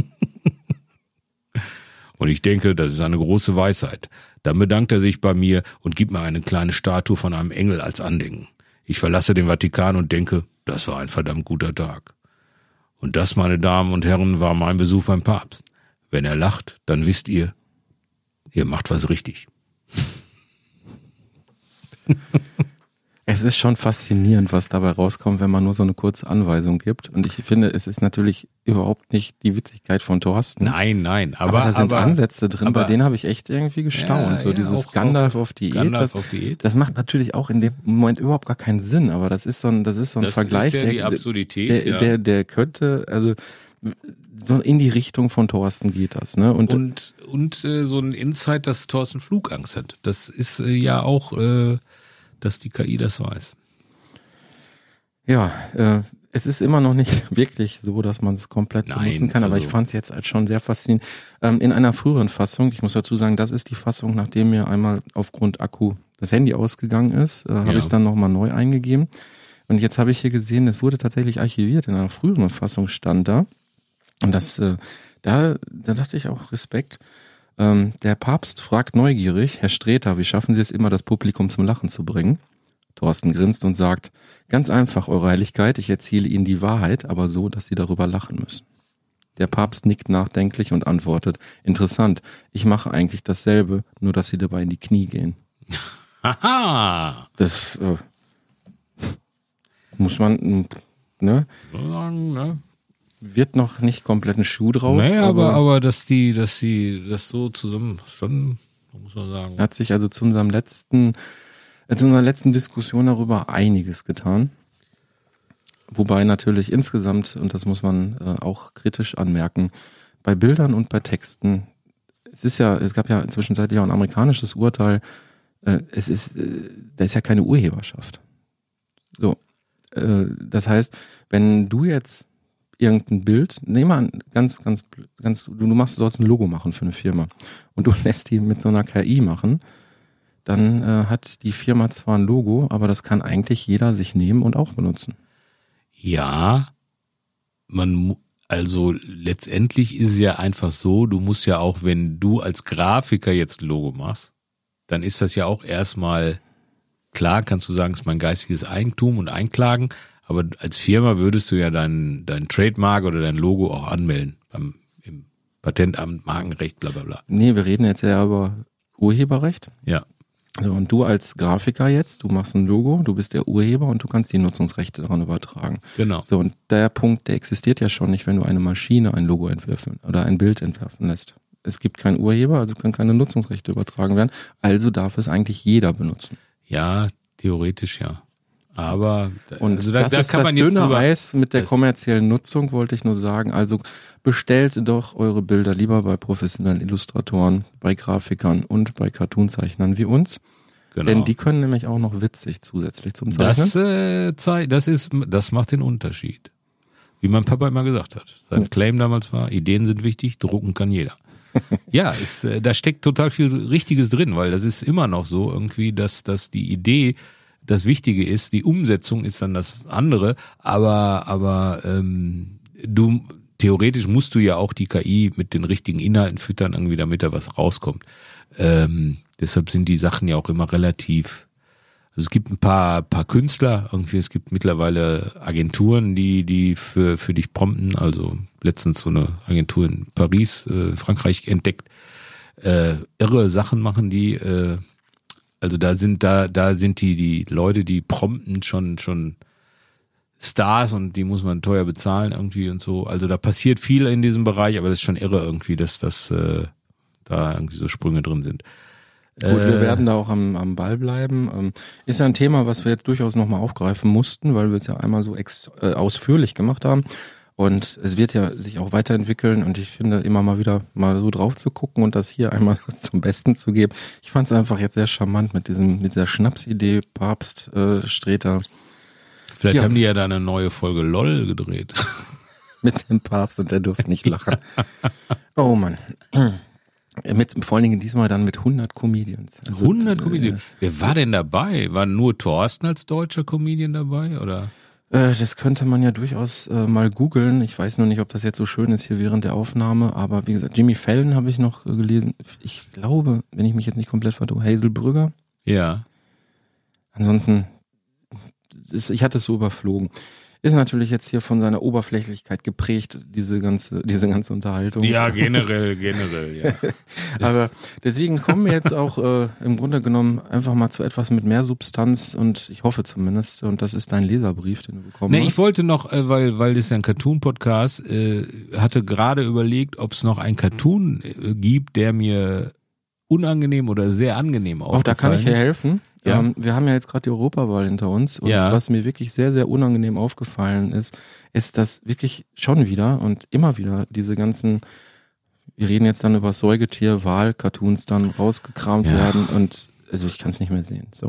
Und ich denke, das ist eine große Weisheit. Dann bedankt er sich bei mir und gibt mir eine kleine Statue von einem Engel als Andenken. Ich verlasse den Vatikan und denke, das war ein verdammt guter Tag. Und das, meine Damen und Herren, war mein Besuch beim Papst. Wenn er lacht, dann wisst ihr, ihr macht was richtig. Es ist schon faszinierend, was dabei rauskommt, wenn man nur so eine kurze Anweisung gibt. Und ich finde, es ist natürlich überhaupt nicht die Witzigkeit von Thorsten. Nein, nein. Aber, aber da sind aber, Ansätze drin, aber, bei denen habe ich echt irgendwie gestaunt. Ja, so ja, dieses auch, Gandalf auch auf Diät. Gandalf das, auf Diät. Das macht natürlich auch in dem Moment überhaupt gar keinen Sinn. Aber das ist so ein, das ist so ein das Vergleich, ist ja der, die Absurdität, der, ja. der, der könnte, also so in die Richtung von Thorsten geht das, ne? Und Und, und äh, so ein Insight, dass Thorsten Flugangst hat. Das ist äh, ja auch, äh, dass die K I das weiß. ja, äh, es ist immer noch nicht wirklich so, dass man es komplett Nein, benutzen kann, aber also- ich fand es jetzt als schon sehr faszinierend. Ähm, in einer früheren Fassung, ich muss dazu sagen, das ist die Fassung, nachdem mir einmal aufgrund Akku das Handy ausgegangen ist, äh, habe Ja. ich es dann nochmal neu eingegeben. Und jetzt habe ich hier gesehen, es wurde tatsächlich archiviert. In einer früheren Fassung stand da. Und das, äh, da, da dachte ich auch Respekt. Ähm, der Papst fragt neugierig, Herr Sträter, wie schaffen Sie es immer, das Publikum zum Lachen zu bringen? Thorsten grinst und sagt, ganz einfach, Eure Heiligkeit, ich erzähle Ihnen die Wahrheit, aber so, dass Sie darüber lachen müssen. Der Papst nickt nachdenklich und antwortet, interessant, ich mache eigentlich dasselbe, nur dass Sie dabei in die Knie gehen. Haha! Das äh, muss man, ne? So sagen, ne? Wird noch nicht komplett ein Schuh draus. Nee, aber, aber dass die, dass die das so zusammen schon, muss man sagen. hat sich also zu unserem letzten, äh, zu unserer letzten Diskussion darüber einiges getan. Wobei natürlich insgesamt, und das muss man äh, auch kritisch anmerken, bei Bildern und bei Texten, es ist ja, es gab ja zwischenzeitlich auch ein amerikanisches Urteil, äh, es ist, äh, da ist ja keine Urheberschaft. So, äh, das heißt, wenn du jetzt irgendein Bild, nehmen wir an, ganz, ganz, ganz, du, du machst, du sollst ein Logo machen für eine Firma und du lässt die mit so einer K I machen, dann äh, hat die Firma zwar ein Logo, aber das kann eigentlich jeder sich nehmen und auch benutzen. Ja, man, also letztendlich ist es ja einfach so, du musst ja auch, wenn du als Grafiker jetzt ein Logo machst, dann ist das ja auch erstmal, klar kannst du sagen, es ist mein geistiges Eigentum und einklagen, aber als Firma würdest du ja dein, dein Trademark oder dein Logo auch anmelden beim im Patentamt, Markenrecht, bla bla bla. Nee, wir reden jetzt ja über Urheberrecht. Ja. So, und du als Grafiker jetzt, du machst ein Logo, du bist der Urheber und du kannst die Nutzungsrechte daran übertragen. Genau. So, und der Punkt, der existiert ja schon nicht, wenn du eine Maschine ein Logo entwerfen oder ein Bild entwerfen lässt. Es gibt keinen Urheber, also können keine Nutzungsrechte übertragen werden, also darf es eigentlich jeder benutzen. Ja, theoretisch ja. Aber und also da, das da ist kann das man jetzt dünne drüber, Eis mit der das, kommerziellen Nutzung, wollte ich nur sagen. Also bestellt doch eure Bilder lieber bei professionellen Illustratoren, bei Grafikern und bei Cartoonzeichnern wie uns. genau. Denn die können nämlich auch noch witzig zusätzlich zum Zeichnen. Das, äh, zei- das ist, das macht den Unterschied. Wie mein Papa immer gesagt hat. Sein Claim damals war, Ideen sind wichtig, drucken kann jeder. Ja, ist, äh, da steckt total viel Richtiges drin, weil das ist immer noch so irgendwie, dass, dass die Idee das Wichtige ist, die Umsetzung ist dann das andere, aber, aber ähm, du theoretisch musst du ja auch die K I mit den richtigen Inhalten füttern, irgendwie, damit da was rauskommt. Ähm, deshalb sind die Sachen ja auch immer relativ. Also es gibt ein paar paar Künstler, irgendwie, es gibt mittlerweile Agenturen, die die für für dich prompten. Also letztens so eine Agentur in Paris, äh, Frankreich entdeckt. Äh, irre Sachen machen die. Äh, also da sind da da sind die die Leute, die prompten schon schon Stars und die muss man teuer bezahlen irgendwie und so. Also da passiert viel in diesem Bereich, aber das ist schon irre irgendwie, dass das äh, da irgendwie so Sprünge drin sind. Gut, wir werden da auch am, am Ball bleiben. Ist ja ein Thema, was wir jetzt durchaus nochmal aufgreifen mussten, weil wir es ja einmal so ex, äh, ausführlich gemacht haben. Und es wird ja sich auch weiterentwickeln und ich finde, immer mal wieder mal so drauf zu gucken und das hier einmal so zum Besten zu geben. Ich fand es einfach jetzt sehr charmant mit diesem, mit dieser Schnapsidee Papst, äh, Streter. Vielleicht ja. haben die ja da eine neue Folge LOL gedreht. Mit dem Papst und der dürfte nicht lachen. Oh Mann. Mit, vor allen Dingen diesmal dann mit hundert Comedians. Also, hundert Comedians? Äh, Wer war denn dabei? War nur Thorsten als deutscher Comedian dabei, oder? Äh, das könnte man ja durchaus äh, mal googeln. Ich weiß nur nicht, ob das jetzt so schön ist hier während der Aufnahme, aber wie gesagt, Jimmy Fallon habe ich noch äh, gelesen. Ich glaube, wenn ich mich jetzt nicht komplett vertue, Hazel Brügger. Ja. Ansonsten, ist, ich hatte es so überflogen. Ist natürlich jetzt hier von seiner Oberflächlichkeit geprägt, diese ganze, diese ganze Unterhaltung. Ja, generell, generell, ja. Aber deswegen kommen wir jetzt auch äh, im Grunde genommen einfach mal zu etwas mit mehr Substanz und ich hoffe zumindest, und das ist dein Leserbrief, den du bekommen Nee, hast. ich wollte noch, äh, weil weil das ja ein Cartoon-Podcast, äh, hatte gerade überlegt, ob es noch einen Cartoon äh, gibt, der mir unangenehm oder sehr angenehm aufgefallen ist. Auch da kann ich dir helfen. Ja. Ähm, wir haben ja jetzt gerade die Europawahl hinter uns und Ja. was mir wirklich sehr, sehr unangenehm aufgefallen ist, ist, dass wirklich schon wieder und immer wieder diese ganzen, wir reden jetzt dann über Säugetier-Wahl-Cartoons dann rausgekramt Ja. werden und also ich kann es nicht mehr sehen. So.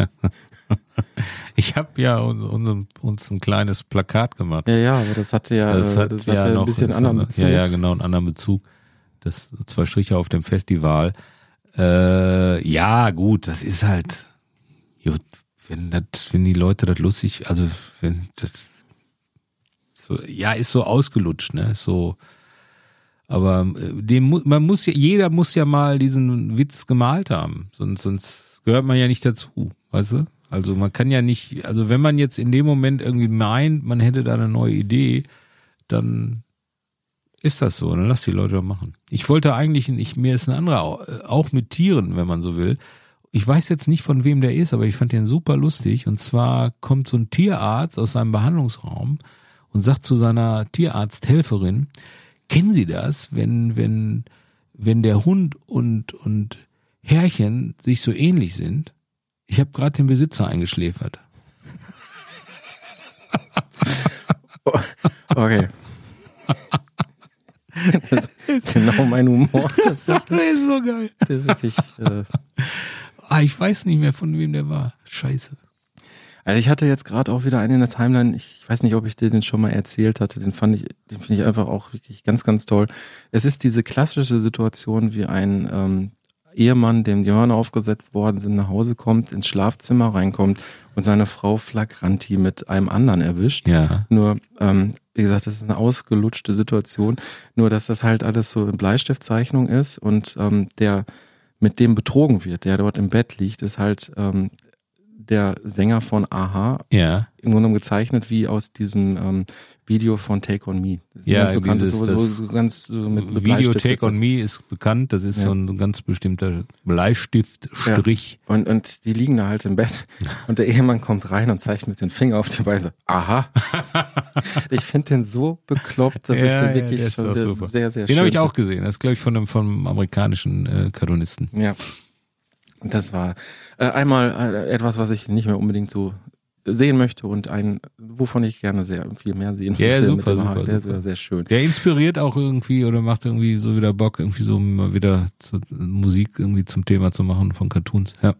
Ich habe ja uns, uns, uns ein kleines Plakat gemacht. Ja, ja, aber das hatte ja, Das äh, hat das ja hatte noch ein bisschen das anderen hat- Bezug. Ja, ja, genau, einen anderen Bezug. Das zwei Striche auf dem Festival. Äh, ja, gut, das ist halt, gut, wenn das, wenn die Leute das lustig, also wenn das so, ja, ist so ausgelutscht, ne, ist so. Aber äh, dem mu- man muss ja, jeder muss ja mal diesen Witz gemalt haben, sonst sonst gehört man ja nicht dazu, weißt du? Also man kann ja nicht, also wenn man jetzt in dem Moment irgendwie meint, man hätte da eine neue Idee, dann ist das so, dann lass die Leute doch machen. Ich wollte eigentlich, ich, mir ist ein anderer, auch mit Tieren, wenn man so will. Ich weiß jetzt nicht, von wem der ist, aber ich fand den super lustig. Und zwar kommt so ein Tierarzt aus seinem Behandlungsraum und sagt zu seiner Tierarzthelferin, kennen Sie das, wenn, wenn, wenn der Hund und, und Herrchen sich so ähnlich sind? Ich habe gerade den Besitzer eingeschläfert. Okay. Das ist genau mein Humor. Das ist, Das ist so geil. das ist wirklich, äh, Ah, ich weiß nicht mehr, von wem der war. Scheiße. Also ich hatte jetzt gerade auch wieder einen in der Timeline, ich weiß nicht, ob ich dir den schon mal erzählt hatte, den fand ich, den finde ich einfach auch wirklich ganz, ganz toll. Es ist diese klassische Situation, wie ein ähm, Ehemann, dem die Hörner aufgesetzt worden sind, nach Hause kommt, ins Schlafzimmer reinkommt und seine Frau flagranti mit einem anderen erwischt. Ja. Nur, ähm, wie gesagt, das ist eine ausgelutschte Situation, nur dass das halt alles so in Bleistiftzeichnung ist und ähm, der mit dem betrogen wird, der dort im Bett liegt, ist halt ähm, der Sänger von Aha, ja. im Grunde genommen gezeichnet wie aus diesem ähm, Video von Take On Me. Das ist ja, ganz bekannt, dieses, so, so, das so ganz so mit, mit Video Bleistift Take On Me ist bekannt, das ist ja. so ein ganz bestimmter Bleistiftstrich. Ja. Und, und die liegen da halt im Bett und der Ehemann kommt rein und zeigt mit den Finger auf die Beine so, aha. Ich finde den so bekloppt, dass ja, ich den ja, wirklich schon sehr, sehr, sehr den habe ich schön auch gesehen, das ist glaube ich von einem, vom amerikanischen äh, Cartoonisten. Ja. Und das war äh, einmal äh, etwas, was ich nicht mehr unbedingt so sehen möchte und ein, wovon ich gerne sehr viel mehr sehen ja, würde. super, mit dem super, Der super. ist sehr schön. Der inspiriert auch irgendwie oder macht irgendwie so wieder Bock, irgendwie so mal wieder zu, Musik irgendwie zum Thema zu machen von Cartoons. Ja.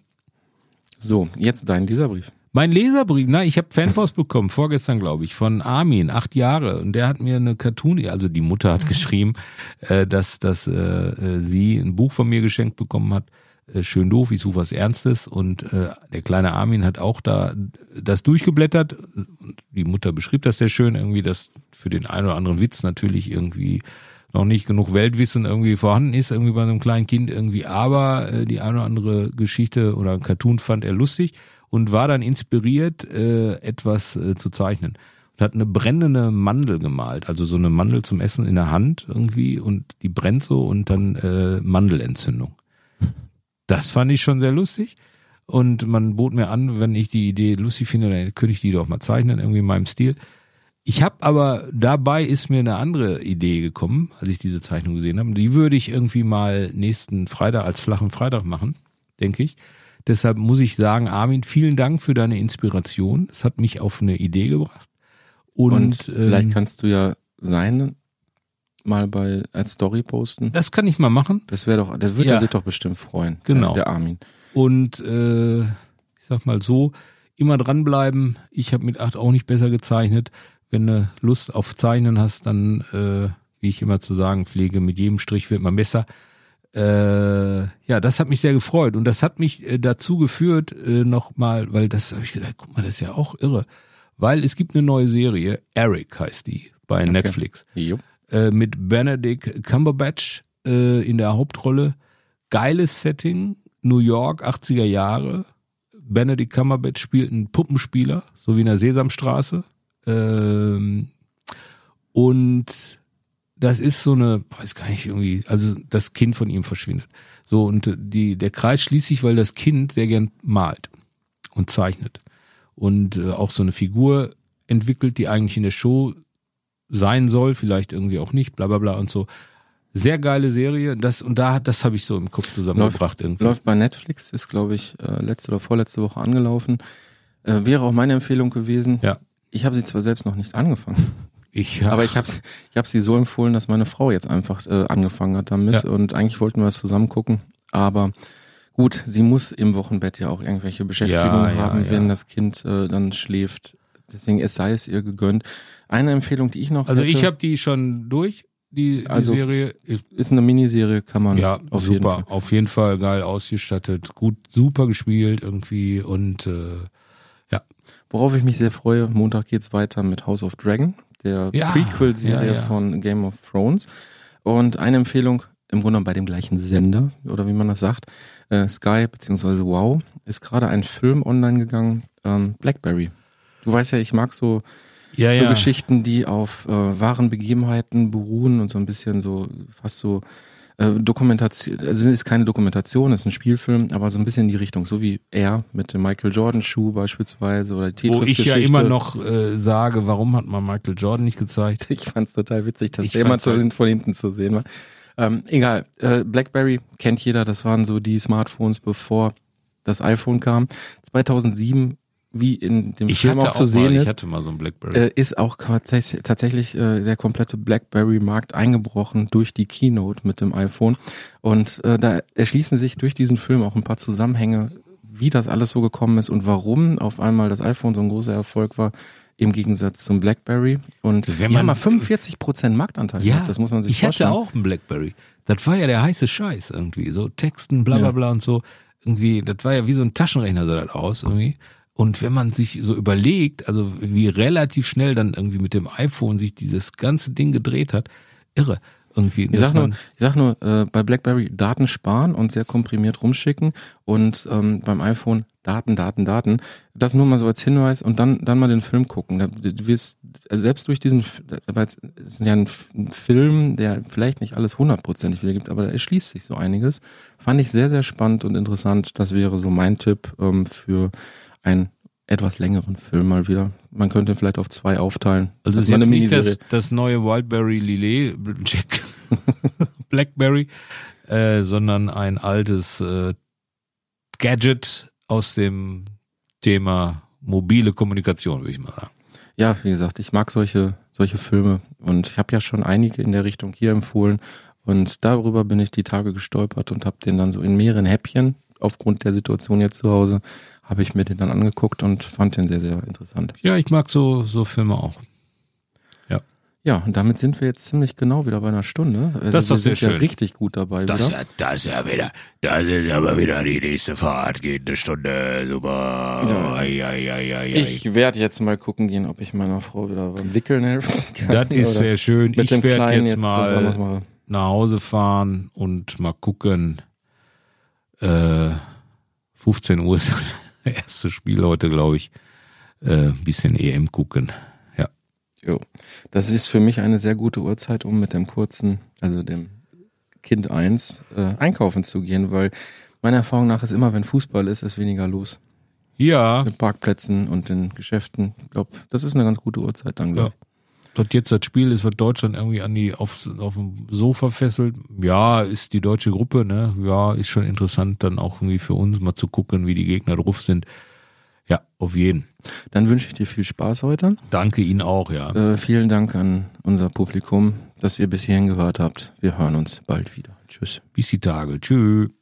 So, jetzt dein Leserbrief. Mein Leserbrief, na, ich habe Fanpost bekommen, vorgestern glaube ich, von Armin, acht Jahre. Und der hat mir eine Cartoon, also die Mutter hat geschrieben, äh, dass, dass äh, sie ein Buch von mir geschenkt bekommen hat. Schön doof, ich suche was Ernstes und äh, der kleine Armin hat auch da das durchgeblättert. Die Mutter beschrieb das sehr schön, irgendwie, dass für den einen oder anderen Witz natürlich irgendwie noch nicht genug Weltwissen irgendwie vorhanden ist, irgendwie bei einem kleinen Kind irgendwie, aber äh, die eine oder andere Geschichte oder ein Cartoon fand er lustig und war dann inspiriert, äh, etwas äh, zu zeichnen. Und hat eine brennende Mandel gemalt, also so eine Mandel zum Essen in der Hand irgendwie und die brennt so und dann äh, Mandelentzündung. Das fand ich schon sehr lustig und man bot mir an, wenn ich die Idee lustig finde, dann könnte ich die doch mal zeichnen, irgendwie in meinem Stil. Ich habe aber, dabei ist mir eine andere Idee gekommen, als ich diese Zeichnung gesehen habe. Die würde ich irgendwie mal nächsten Freitag als flachen Freitag machen, denke ich. Deshalb muss ich sagen, Armin, vielen Dank für deine Inspiration. Es hat mich auf eine Idee gebracht. Und, Und vielleicht ähm, kannst du ja seine mal bei als Story posten. Das kann ich mal machen. Das wäre doch, das würde Ja. er sich doch bestimmt freuen. Genau. Äh, der Armin. Und äh, ich sag mal so, immer dranbleiben. Ich habe mit acht auch nicht besser gezeichnet. Wenn du Lust auf Zeichnen hast, dann, äh, wie ich immer zu sagen pflege, mit jedem Strich wird man besser. Äh, ja, das hat mich sehr gefreut. Und das hat mich äh, dazu geführt, äh, nochmal, weil das habe ich gesagt, guck mal, das ist ja auch irre. Weil es gibt eine neue Serie, Eric heißt die, bei Okay. Netflix. Jupp. Äh, mit Benedict Cumberbatch äh, in der Hauptrolle. Geiles Setting, New York, achtziger Jahre. Benedict Cumberbatch spielt einen Puppenspieler, so wie in der Sesamstraße. Ähm, und das ist so eine, weiß gar nicht, irgendwie, also das Kind von ihm verschwindet. So, und die, der Kreis schließt sich, weil das Kind sehr gern malt und zeichnet. Und äh, auch so eine Figur entwickelt, die eigentlich in der Show sein soll, vielleicht irgendwie auch nicht, bla bla bla und so. Sehr geile Serie, das und da das habe ich so im Kopf zusammengebracht irgendwie. Läuft bei Netflix, ist glaube ich äh, letzte oder vorletzte Woche angelaufen. Äh, wäre auch meine Empfehlung gewesen. Ja. Ich habe sie zwar selbst noch nicht angefangen, Ich ja. aber ich habe ich hab sie so empfohlen, dass meine Frau jetzt einfach äh, angefangen hat damit Ja. und eigentlich wollten wir das zusammen gucken, aber gut, sie muss im Wochenbett ja auch irgendwelche Beschäftigungen Ja, ja, haben, ja. wenn das Kind äh, dann schläft. Deswegen es sei es ihr gegönnt. Eine Empfehlung, die ich noch Also hätte, ich habe die schon durch, die, die Also, Serie. Ich, ist eine Miniserie, kann man ja, auf super, jeden Fall. auf jeden Fall geil ausgestattet, gut, super gespielt irgendwie und äh, ja. Worauf ich mich sehr freue, Montag geht's weiter mit House of Dragon, der Ja, Prequel-Serie ja, ja. von Game of Thrones. Und eine Empfehlung, im Grunde genommen bei dem gleichen Sender, oder wie man das sagt, äh, Sky beziehungsweise Wow, ist gerade ein Film online gegangen, ähm, Blackberry. Du weißt ja, ich mag so, Ja, so ja. Geschichten, die auf äh, wahren Begebenheiten beruhen und so ein bisschen so, fast so äh, Dokumentation, also es ist keine Dokumentation, es ist ein Spielfilm, aber so ein bisschen in die Richtung, so wie er mit dem Michael Jordan Schuh beispielsweise oder die Wo ich Tetris-Geschichte. ja immer noch äh, sage, warum hat man Michael Jordan nicht gezeigt? Ich fand's total witzig, dass Ich der immer fand's zu, halt- von hinten zu sehen war. Ähm, egal, äh, BlackBerry kennt jeder, das waren so die Smartphones, bevor das iPhone kam. zweitausendsieben wie in dem ich Film hatte auch zu auch sehen mal, ist, ich hatte mal so ein Blackberry. äh, ist auch tatsächlich, tatsächlich äh, der komplette BlackBerry-Markt eingebrochen durch die Keynote mit dem iPhone. Und äh, da erschließen sich durch diesen Film auch ein paar Zusammenhänge, wie das alles so gekommen ist und warum auf einmal das iPhone so ein großer Erfolg war, im Gegensatz zum BlackBerry. Und Also wenn die man- haben mal fünfundvierzig Prozent Marktanteil ja, gehabt, das muss man sich ich vorstellen. hatte auch einen Blackberry. Das war ja der heiße Scheiß irgendwie. So Texten, bla bla Ja. bla und so. Irgendwie, das war ja wie so ein Taschenrechner sah das aus irgendwie. Und wenn man sich so überlegt, also wie relativ schnell dann irgendwie mit dem iPhone sich dieses ganze Ding gedreht hat, irre. Irgendwie, Ich dass sag nur, man- ich sag nur, äh, bei BlackBerry Daten sparen und sehr komprimiert rumschicken und ähm, beim iPhone Daten, Daten, Daten. Das nur mal so als Hinweis und dann dann mal den Film gucken. Da, du wirst, also selbst durch diesen, weil es ist ja ein, F- ein Film, der vielleicht nicht alles hundertprozentig wiedergibt, aber da erschließt sich so einiges. Fand ich sehr, sehr spannend und interessant. Das wäre so mein Tipp ähm, für einen etwas längeren Film mal wieder. Man könnte ihn vielleicht auf zwei aufteilen. Also es ist mal jetzt eine nicht Miniserie. das, das neue Wildberry Lillet Jack Blackberry, äh, sondern ein altes äh, Gadget aus dem Thema mobile Kommunikation, würde ich mal sagen. Ja, wie gesagt, ich mag solche solche Filme und ich habe ja schon einige in der Richtung hier empfohlen und darüber bin ich die Tage gestolpert und habe den dann so in mehreren Häppchen aufgrund der Situation jetzt zu Hause habe ich mir den dann angeguckt und fand den sehr, sehr interessant. Ja, ich mag so so Filme auch. Ja. Ja, und damit sind wir jetzt ziemlich genau wieder bei einer Stunde. Also Das ist doch wir sind sehr ja schön. richtig gut dabei Das, wieder. ja, das ist ja wieder, das ist aber wieder die nächste Fahrt, geht eine Stunde, super. Ja. Ei, ei, ei, ei, ei. Ich werde jetzt mal gucken gehen, ob ich meiner Frau wieder beim Wickeln helfen kann. Das ist Oder sehr schön. mit Ich dem werde Kleinen jetzt was anderes mal mache. nach Hause fahren und mal gucken. Äh, fünfzehn Uhr ist das erste Spiel heute, glaube ich. Äh, bisschen E M gucken. Ja. Jo. Das ist für mich eine sehr gute Uhrzeit, um mit dem kurzen, also dem Kind eins, äh, einkaufen zu gehen, weil meiner Erfahrung nach ist immer, wenn Fußball ist, ist weniger los. Ja, Mit Parkplätzen und den Geschäften. Ich glaube, das ist eine ganz gute Uhrzeit dann, ja. glaube ich. Das jetzt das Spiel ist, wird Deutschland irgendwie an die aufs, auf dem Sofa fesselt. Ja, ist die deutsche Gruppe, ne? Ja, ist schon interessant, dann auch irgendwie für uns mal zu gucken, wie die Gegner drauf sind. Ja, auf jeden. Dann wünsche ich dir viel Spaß heute. Danke Ihnen auch, ja. Äh, vielen Dank an unser Publikum, dass ihr bis hierhin gehört habt. Wir hören uns bald wieder. Tschüss. Bis die Tage. Tschüss.